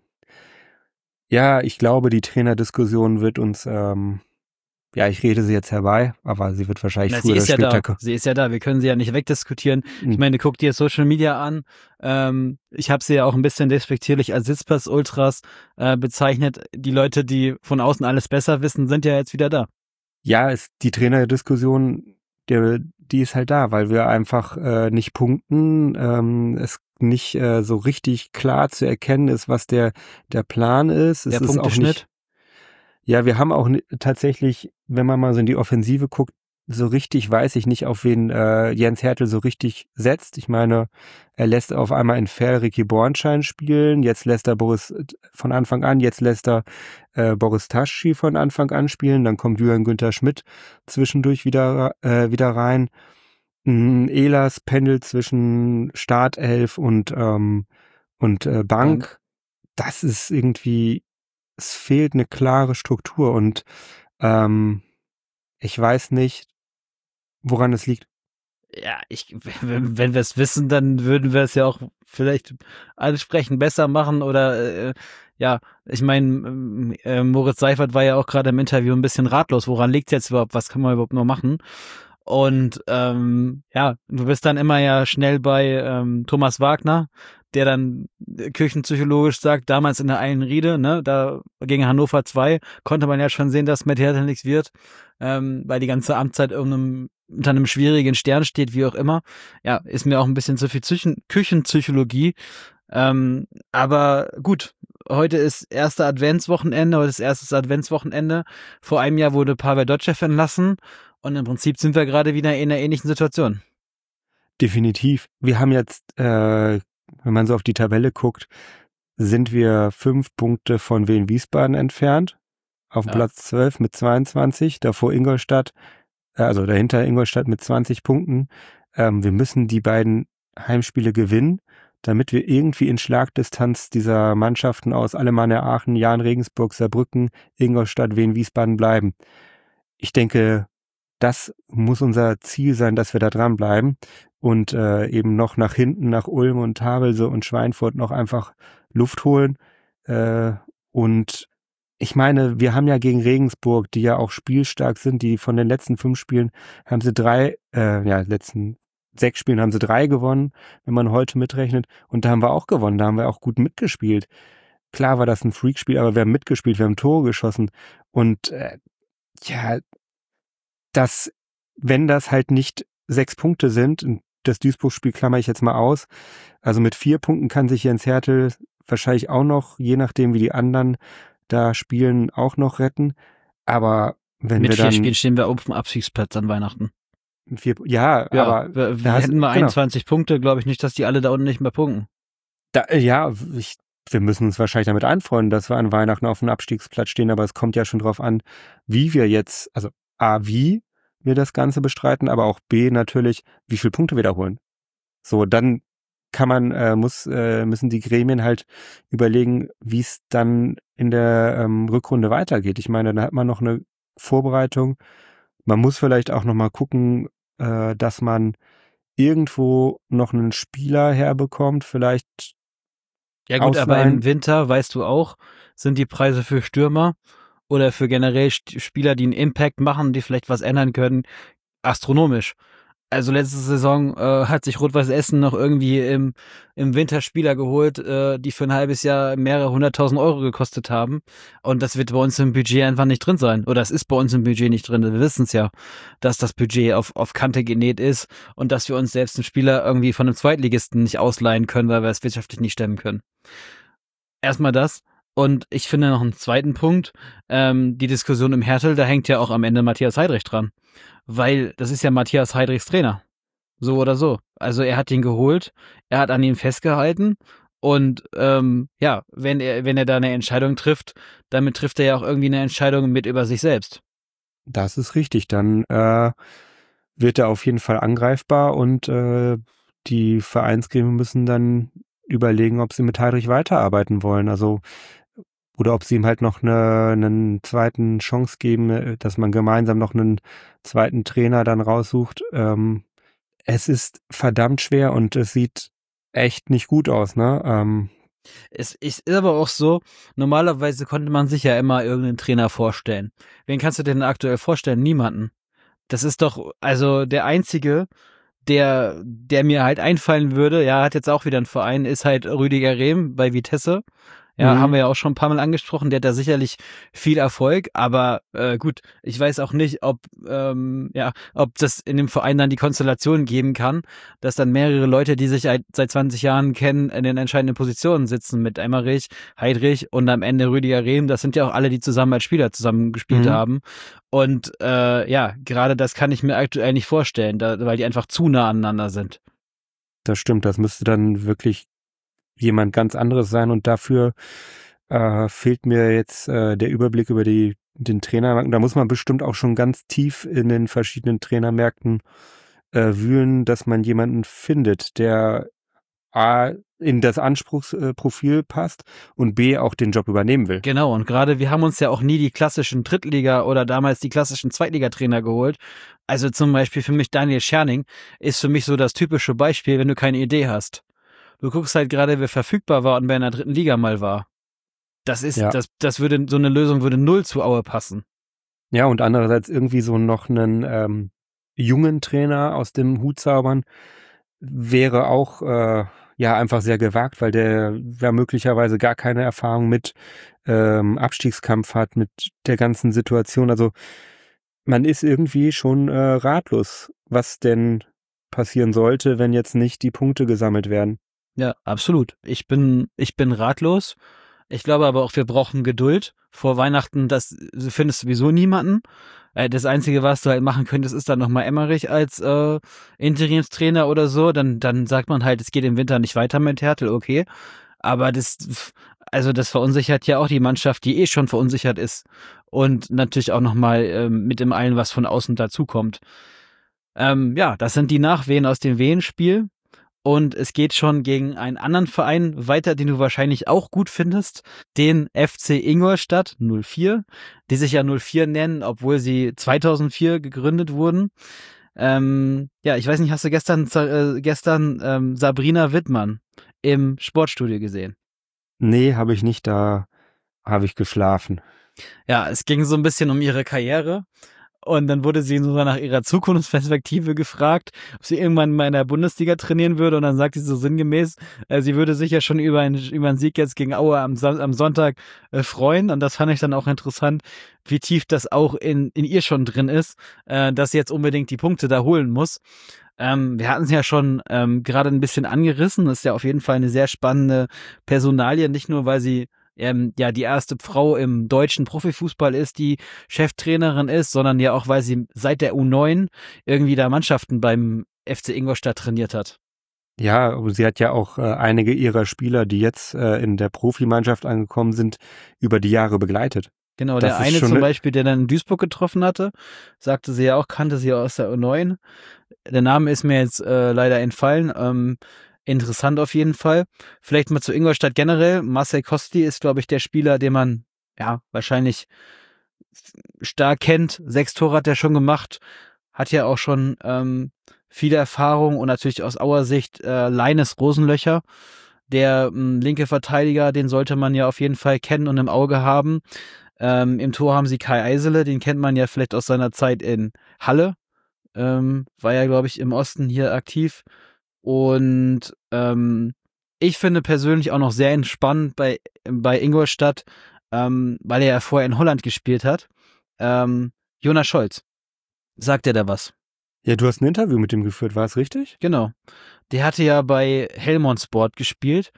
Ja, ich glaube, die Trainerdiskussion wird uns, ähm, ja, ich rede sie jetzt herbei, aber sie wird wahrscheinlich Na, früher sie oder ist ja später da. kommen. Sie ist ja da. Wir können sie ja nicht wegdiskutieren. Ich meine, guck dir Social Media an. Ähm, ich habe sie ja auch ein bisschen despektierlich als Sitzpass-Ultras äh, bezeichnet. Die Leute, die von außen alles besser wissen, sind ja jetzt wieder da. Ja, ist die Trainerdiskussion, der, die ist halt da, weil wir einfach äh, nicht punkten, ähm, es nicht äh, so richtig klar zu erkennen ist, was der der Plan ist. Es Der ist auch Punkteschnitt. nicht. Ja, wir haben auch ni- tatsächlich, wenn man mal so in die Offensive guckt, so richtig weiß ich nicht, auf wen äh, Jens Hertel so richtig setzt. Ich meine, er lässt auf einmal in Ferl Ricky Bornschein spielen, jetzt lässt er Boris von Anfang an, jetzt lässt er äh, Boris Taschi von Anfang an spielen, dann kommt Julian Günther Schmidt zwischendurch wieder äh, wieder rein. Mm, Ehlers pendelt zwischen Startelf und ähm, und äh, Bank. Bank. Das ist irgendwie, es fehlt eine klare Struktur und ähm, ich weiß nicht, woran es liegt. Ja, ich, wenn, wenn wir es wissen, dann würden wir es ja auch vielleicht ansprechend besser machen oder äh, ja, ich meine, äh, Moritz Seifert war ja auch gerade im Interview ein bisschen ratlos. Woran liegt's jetzt überhaupt? Was kann man überhaupt noch machen? Und ähm, ja, du bist dann immer ja schnell bei ähm, Thomas Wagner, der dann küchenpsychologisch sagt, damals in der Eilenriede, ne, da gegen Hannover zwei konnte man ja schon sehen, dass mit Hertha nichts wird, ähm, weil die ganze Amtszeit irgendeinem unter einem schwierigen Stern steht, wie auch immer. Ja, ist mir auch ein bisschen zu viel Küchen Küchenpsychologie. Ähm, aber gut, heute ist erste Adventswochenende, heute ist erstes Adventswochenende. Vor einem Jahr wurde Pavel Dotschew entlassen und im Prinzip sind wir gerade wieder in einer ähnlichen Situation. Definitiv. Wir haben jetzt, äh, wenn man so auf die Tabelle guckt, sind wir fünf Punkte von Wien Wiesbaden entfernt. Auf Ja. Platz zwölf mit zweiundzwanzig. Davor Ingolstadt, äh, also dahinter Ingolstadt mit zwanzig Punkten. Ähm, wir müssen die beiden Heimspiele gewinnen, damit wir irgendwie in Schlagdistanz dieser Mannschaften aus Alemannia Aachen, Jahn Regensburg, Saarbrücken, Ingolstadt, Wien Wiesbaden bleiben. Ich denke, das muss unser Ziel sein, dass wir da dranbleiben und äh, eben noch nach hinten, nach Ulm und Havelse und Schweinfurt noch einfach Luft holen. Äh, und ich meine, wir haben ja gegen Regensburg, die ja auch spielstark sind, die von den letzten fünf Spielen haben sie drei, äh, ja, letzten sechs Spielen haben sie drei gewonnen, wenn man heute mitrechnet. Und da haben wir auch gewonnen, da haben wir auch gut mitgespielt. Klar war das ein Freakspiel, aber wir haben mitgespielt, wir haben Tore geschossen. Und äh, ja, dass, wenn das halt nicht sechs Punkte sind, das Duisburg-Spiel klammer ich jetzt mal aus, also mit vier Punkten kann sich Jens Hertel wahrscheinlich auch noch, je nachdem wie die anderen da spielen, auch noch retten. Aber wenn Mit wir vier dann Spielen stehen wir auf dem Abstiegsplatz an Weihnachten. vier, ja, Ja, aber wir, da wir hast- hätten wir genau. einundzwanzig Punkte, glaube ich nicht, dass die alle da unten nicht mehr punkten. Da, ja, ich, wir müssen uns wahrscheinlich damit anfreunden, dass wir an Weihnachten auf dem Abstiegsplatz stehen, aber es kommt ja schon drauf an, wie wir jetzt, also A, wie wir das Ganze bestreiten, aber auch B, natürlich, wie viele Punkte wir da holen. So, dann kann man, äh, muss, äh, müssen die Gremien halt überlegen, wie es dann in der ähm, Rückrunde weitergeht. Ich meine, da hat man noch eine Vorbereitung. Man muss vielleicht auch noch mal gucken, äh, dass man irgendwo noch einen Spieler herbekommt, vielleicht. Ja gut, aber Ausleihen. im Winter, weißt du auch, sind die Preise für Stürmer oder für generell St- Spieler, die einen Impact machen, die vielleicht was ändern können, astronomisch. Also letzte Saison äh, hat sich Rot-Weiß Essen noch irgendwie im, im Winter Spieler geholt, äh, die für ein halbes Jahr mehrere hunderttausend Euro gekostet haben. Und das wird bei uns im Budget einfach nicht drin sein. Oder es ist bei uns im Budget nicht drin. Wir wissen es ja, dass das Budget auf, auf Kante genäht ist und dass wir uns selbst einen Spieler irgendwie von einem Zweitligisten nicht ausleihen können, weil wir es wirtschaftlich nicht stemmen können. Erstmal das. Und ich finde noch einen zweiten Punkt, ähm, die Diskussion im Hertel, da hängt ja auch am Ende Matthias Heidrich dran. Weil das ist ja Matthias Heidrichs Trainer. So oder so. Also er hat ihn geholt, er hat an ihm festgehalten Und ähm, ja, wenn er, wenn er da eine Entscheidung trifft, damit trifft er ja auch irgendwie eine Entscheidung mit über sich selbst. Das ist richtig. Dann äh, wird er auf jeden Fall angreifbar und äh, die Vereinsgremien müssen dann überlegen, ob sie mit Heidrich weiterarbeiten wollen. Also oder ob sie ihm halt noch eine, einen zweiten Chance geben, dass man gemeinsam noch einen zweiten Trainer dann raussucht. Ähm, es ist verdammt schwer und es sieht echt nicht gut aus, ne? Ähm, Es ist aber auch so, normalerweise konnte man sich ja immer irgendeinen Trainer vorstellen. Wen kannst du denn aktuell vorstellen? Niemanden. Das ist doch, also der einzige, der, der mir halt einfallen würde, ja, hat jetzt auch wieder einen Verein, ist halt Rüdiger Rehm bei Vitesse. Ja, Mhm. haben wir ja auch schon ein paar Mal angesprochen. Der hat da sicherlich viel Erfolg, aber äh, gut, ich weiß auch nicht, ob ähm, ja, ob das in dem Verein dann die Konstellation geben kann, dass dann mehrere Leute, die sich halt seit zwanzig Jahren kennen, in den entscheidenden Positionen sitzen mit Emmerich, Heidrich und am Ende Rüdiger Rehm. Das sind ja auch alle, die zusammen als Spieler zusammen gespielt Mhm. haben. Und äh, ja, gerade das kann ich mir aktuell nicht vorstellen, da, weil die einfach zu nah aneinander sind. Das stimmt, das müsste dann wirklich jemand ganz anderes sein und dafür äh, fehlt mir jetzt äh, der Überblick über die den Trainermarkt. Da muss man bestimmt auch schon ganz tief in den verschiedenen Trainermärkten äh, wühlen, dass man jemanden findet, der A in das Anspruchsprofil passt und B auch den Job übernehmen will. Genau, und gerade wir haben uns ja auch nie die klassischen Drittliga- oder damals die klassischen Zweitligatrainer geholt. Also zum Beispiel für mich Daniel Scherning ist für mich so das typische Beispiel, wenn du keine Idee hast. Du guckst halt gerade, wer verfügbar war und wer in der dritten Liga mal war. Das ist, Ja. das, das würde, so eine Lösung würde null zu Aue passen. Ja, und andererseits irgendwie so noch einen ähm, jungen Trainer aus dem Hut zaubern, wäre auch äh, ja einfach sehr gewagt, weil der ja möglicherweise gar keine Erfahrung mit ähm, Abstiegskampf hat, mit der ganzen Situation. Also man ist irgendwie schon äh, ratlos, was denn passieren sollte, wenn jetzt nicht die Punkte gesammelt werden. Ja, absolut. Ich bin, ich bin ratlos. Ich glaube aber auch, wir brauchen Geduld. Vor Weihnachten, das du findest sowieso niemanden. Äh, Das Einzige, was du halt machen könntest, ist dann nochmal Emmerich als äh, Interimstrainer oder so. Dann, dann sagt man halt, es geht im Winter nicht weiter mit Hertel, okay. Aber das, also das verunsichert ja auch die Mannschaft, die eh schon verunsichert ist. Und natürlich auch nochmal ähm, mit dem allen, was von außen dazukommt. Ähm, ja, das sind die Nachwehen aus dem Wehenspiel. Und es geht schon gegen einen anderen Verein weiter, den du wahrscheinlich auch gut findest, den F C Ingolstadt null vier, die sich ja null vier nennen, obwohl sie zweitausendvier gegründet wurden. Ähm, ja, ich weiß nicht, hast du gestern, äh, gestern ähm, Sabrina Wittmann im Sportstudio gesehen? Nee, habe ich nicht, da habe ich geschlafen. Ja, es ging so ein bisschen um ihre Karriere. Und dann wurde sie so nach ihrer Zukunftsperspektive gefragt, ob sie irgendwann mal in der Bundesliga trainieren würde. Und dann sagt sie so sinngemäß, äh, sie würde sich ja schon über einen, über einen Sieg jetzt gegen Aue am, Son- am Sonntag äh, freuen. Und das fand ich dann auch interessant, wie tief das auch in, in ihr schon drin ist, äh, dass sie jetzt unbedingt die Punkte da holen muss. Ähm, wir hatten es ja schon ähm, gerade ein bisschen angerissen. Das ist ja auf jeden Fall eine sehr spannende Personalie, nicht nur, weil sie ähm, ja die erste Frau im deutschen Profifußball ist, die Cheftrainerin ist, sondern ja auch, weil sie seit der U neun irgendwie da Mannschaften beim F C Ingolstadt trainiert hat. Ja, aber sie hat ja auch äh, einige ihrer Spieler, die jetzt äh, in der Profimannschaft angekommen sind, über die Jahre begleitet. Genau, Das der ist eine schon zum ne- Beispiel, der dann in Duisburg getroffen hatte, sagte sie ja auch, kannte sie aus der U neun. Der Name ist mir jetzt äh, leider entfallen. Ähm, interessant auf jeden Fall. Vielleicht mal zu Ingolstadt generell. Marcel Kostli ist, glaube ich, der Spieler, den man ja wahrscheinlich stark kennt. Sechs Tore hat er schon gemacht. Hat ja auch schon ähm, viele Erfahrung und natürlich aus Auer Sicht äh, Leines Rosenlöcher. Der ähm, linke Verteidiger, den sollte man ja auf jeden Fall kennen und im Auge haben. Ähm, Im Tor haben sie Kai Eisele, den kennt man ja vielleicht aus seiner Zeit in Halle. Ähm, war ja, glaube ich, im Osten hier aktiv. Und ähm, ich finde persönlich auch noch sehr entspannt bei, bei Ingolstadt, ähm, weil er ja vorher in Holland gespielt hat. Ähm, Jonas Scholz. Sagt er da was? Ja, du hast ein Interview mit ihm geführt, war es richtig? Genau. Der hatte ja bei Helmond Sport gespielt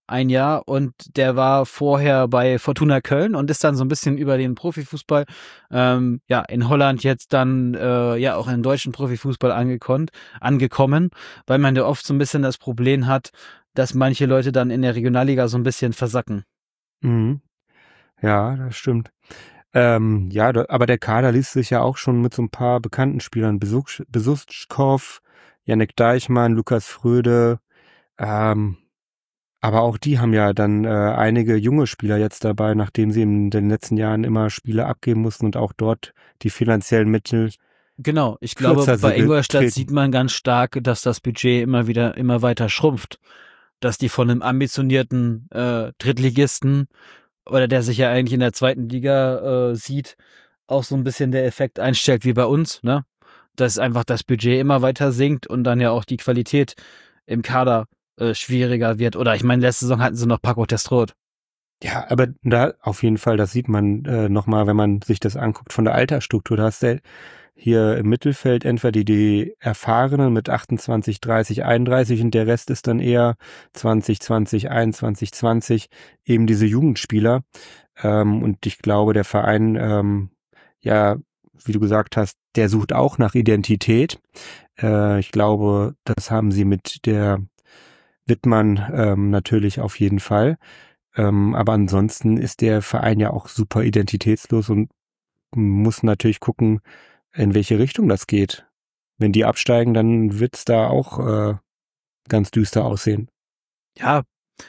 ein Jahr und der war vorher bei Fortuna Köln und ist dann so ein bisschen über den Profifußball ähm, ja in Holland jetzt dann äh, ja auch in den deutschen Profifußball angekommen, angekommen, weil man ja oft so ein bisschen das Problem hat, dass manche Leute dann in der Regionalliga so ein bisschen versacken. Mhm. Ja, das stimmt. Ähm, ja, da, aber der Kader liest sich ja auch schon mit so ein paar bekannten Spielern. Besuch- Besuschkow, Yannick Deichmann, Lukas Fröde, ähm, aber auch die haben ja dann äh, einige junge Spieler jetzt dabei, nachdem sie in den letzten Jahren immer Spiele abgeben mussten und auch dort die finanziellen Mittel. Genau, ich glaube, Kürzer bei sie Ingolstadt getreten. sieht man ganz stark, dass das Budget immer wieder, immer weiter schrumpft. Dass die von einem ambitionierten äh, Drittligisten oder der sich ja eigentlich in der zweiten Liga äh, sieht, auch so ein bisschen der Effekt einstellt wie bei uns, ne? Dass einfach das Budget immer weiter sinkt und dann ja auch die Qualität im Kader äh, schwieriger wird. Oder ich meine, letzte Saison hatten sie noch Paco Testrot. Ja, aber da auf jeden Fall, das sieht man äh, nochmal, wenn man sich das anguckt von der Altersstruktur. Da hast du hier im Mittelfeld entweder die, die Erfahrenen mit achtundzwanzig, dreißig, einunddreißig und der Rest ist dann eher zwanzig, zwanzig, einundzwanzig, zwanzig, eben diese Jugendspieler. Ähm, und ich glaube, der Verein, ähm, ja, wie du gesagt hast, der sucht auch nach Identität. Äh, ich glaube, das haben sie mit der Wittmann ähm, natürlich auf jeden Fall. Ähm, aber ansonsten ist der Verein ja auch super identitätslos und muss natürlich gucken, in welche Richtung das geht. Wenn die absteigen, dann wird's da auch äh, ganz düster aussehen. Ja,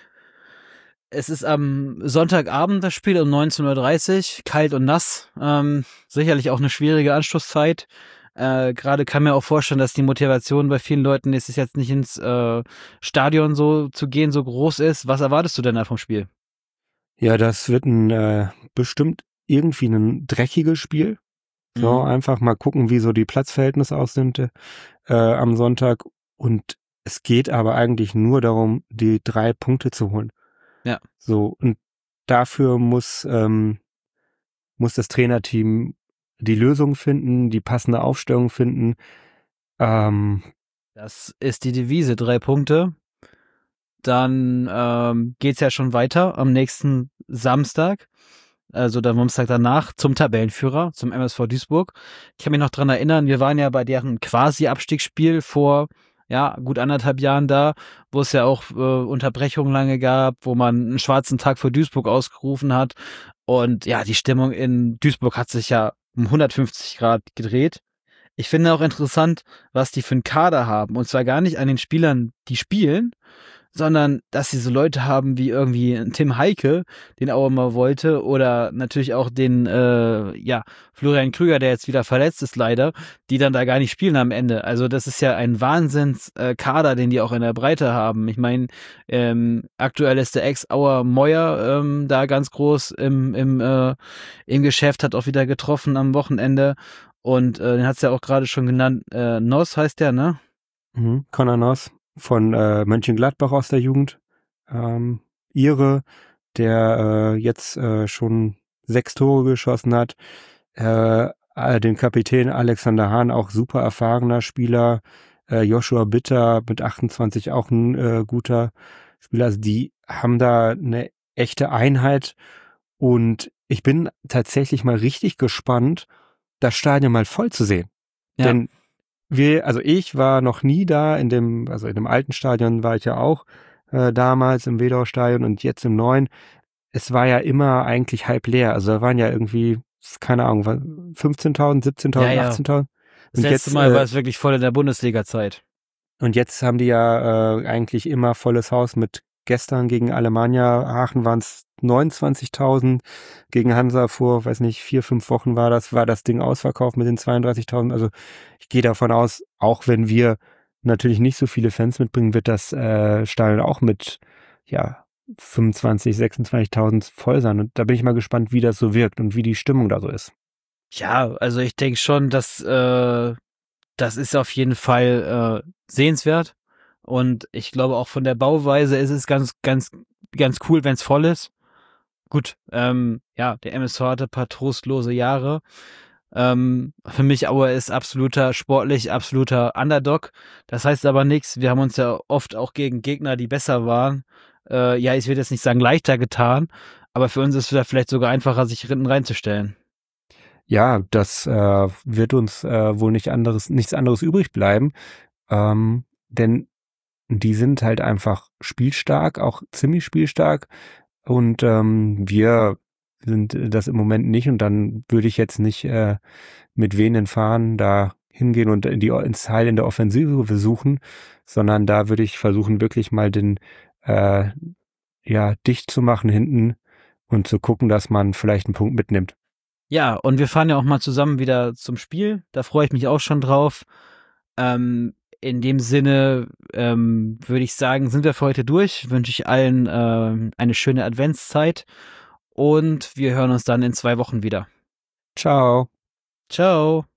es ist am Sonntagabend das Spiel um neunzehn Uhr dreißig, kalt und nass. Ähm, sicherlich auch eine schwierige Anschlusszeit. Äh, Gerade kann mir auch vorstellen, dass die Motivation bei vielen Leuten ist, es jetzt nicht ins äh, Stadion so zu gehen, so groß ist. Was erwartest du denn da vom Spiel? Ja, das wird ein äh, bestimmt irgendwie ein dreckiges Spiel. So, Mhm. einfach mal gucken, wie so die Platzverhältnisse aus sind äh, am Sonntag. Und es geht aber eigentlich nur darum, die drei Punkte zu holen. Ja. So, und dafür muss, ähm, muss das Trainerteam die Lösung finden, die passende Aufstellung finden. Ähm, Das ist die Devise, drei Punkte. Dann ähm, geht's ja schon weiter am nächsten Samstag, also der Samstag danach, zum Tabellenführer, zum M S V Duisburg. Ich kann mich noch dran erinnern, wir waren ja bei deren Quasi-Abstiegsspiel vor ja gut anderthalb Jahren da, wo es ja auch äh, Unterbrechungen lange gab, wo man einen schwarzen Tag für Duisburg ausgerufen hat. Und ja, die Stimmung in Duisburg hat sich ja um hundertfünfzig Grad gedreht. Ich finde auch interessant, was die für einen Kader haben. Und zwar gar nicht an den Spielern, die spielen, sondern dass sie so Leute haben wie irgendwie Tim Heike, den Aue mal wollte, oder natürlich auch den äh, ja Florian Krüger, der jetzt wieder verletzt ist leider, die dann da gar nicht spielen am Ende. Also das ist ja ein Wahnsinns-Kader, äh, den die auch in der Breite haben. Ich meine, ähm, aktuell ist der Ex-Auer Meuer ähm, da ganz groß im, im, äh, im Geschäft, hat auch wieder getroffen am Wochenende. Und äh, den hat's ja auch gerade schon genannt, äh, Noss heißt der, ne? mhm, Conor Noss von äh, Mönchengladbach aus der Jugend. Ähm, Ire, der äh, jetzt äh, schon sechs Tore geschossen hat. Äh, äh, den Kapitän Alexander Hahn, auch super erfahrener Spieler. Äh, Joshua Bitter mit achtundzwanzig auch ein äh, guter Spieler. Also die haben da eine echte Einheit. Und ich bin tatsächlich mal richtig gespannt, das Stadion mal voll zu sehen. Ja. Denn wir, also ich war noch nie da in dem, also in dem alten Stadion war ich ja auch äh, damals im Wedau-Stadion und jetzt im neuen. Es war ja immer eigentlich halb leer. Also da waren ja irgendwie, keine Ahnung, fünfzehntausend, siebzehntausend, Ja, ja. achtzehntausend. Das Und letzte jetzt, Mal äh, war es wirklich voll in der Bundesliga-Zeit. Und jetzt haben die ja äh, eigentlich immer volles Haus mit gestern gegen Alemannia Aachen waren es neunundzwanzigtausend, gegen Hansa vor, weiß nicht, vier, fünf Wochen war das, war das Ding ausverkauft mit den zweiunddreißigtausend. Also ich gehe davon aus, auch wenn wir natürlich nicht so viele Fans mitbringen, wird das äh, Stadion auch mit ja fünfundzwanzig, sechsundzwanzigtausend voll sein. Und da bin ich mal gespannt, wie das so wirkt und wie die Stimmung da so ist. Ja, also ich denke schon, dass äh, das ist auf jeden Fall äh, sehenswert. Und ich glaube auch von der Bauweise ist es ganz, ganz, ganz cool, wenn es voll ist. Gut, ähm, ja, der M S V hatte ein paar trostlose Jahre. Ähm, für mich Aue ist absoluter, sportlich absoluter Underdog. Das heißt aber nichts. Wir haben uns ja oft auch gegen Gegner, die besser waren, äh, ja, ich will jetzt nicht sagen leichter getan, aber für uns ist es da vielleicht sogar einfacher, sich hinten reinzustellen. Ja, das äh, wird uns äh, wohl nicht anderes, nichts anderes übrig bleiben, ähm, denn die sind halt einfach spielstark, auch ziemlich spielstark und ähm, wir sind das im Moment nicht und dann würde ich jetzt nicht äh, mit wehenden Fahnen da hingehen und in die, ins Heil in der Offensive suchen, sondern da würde ich versuchen, wirklich mal den äh, ja dicht zu machen hinten und zu gucken, dass man vielleicht einen Punkt mitnimmt. Ja, und wir fahren ja auch mal zusammen wieder zum Spiel. Da freue ich mich auch schon drauf. Ähm, in dem Sinne ähm, würde ich sagen, sind wir für heute durch. Wünsche ich allen ähm, eine schöne Adventszeit und wir hören uns dann in zwei Wochen wieder. Ciao. Ciao.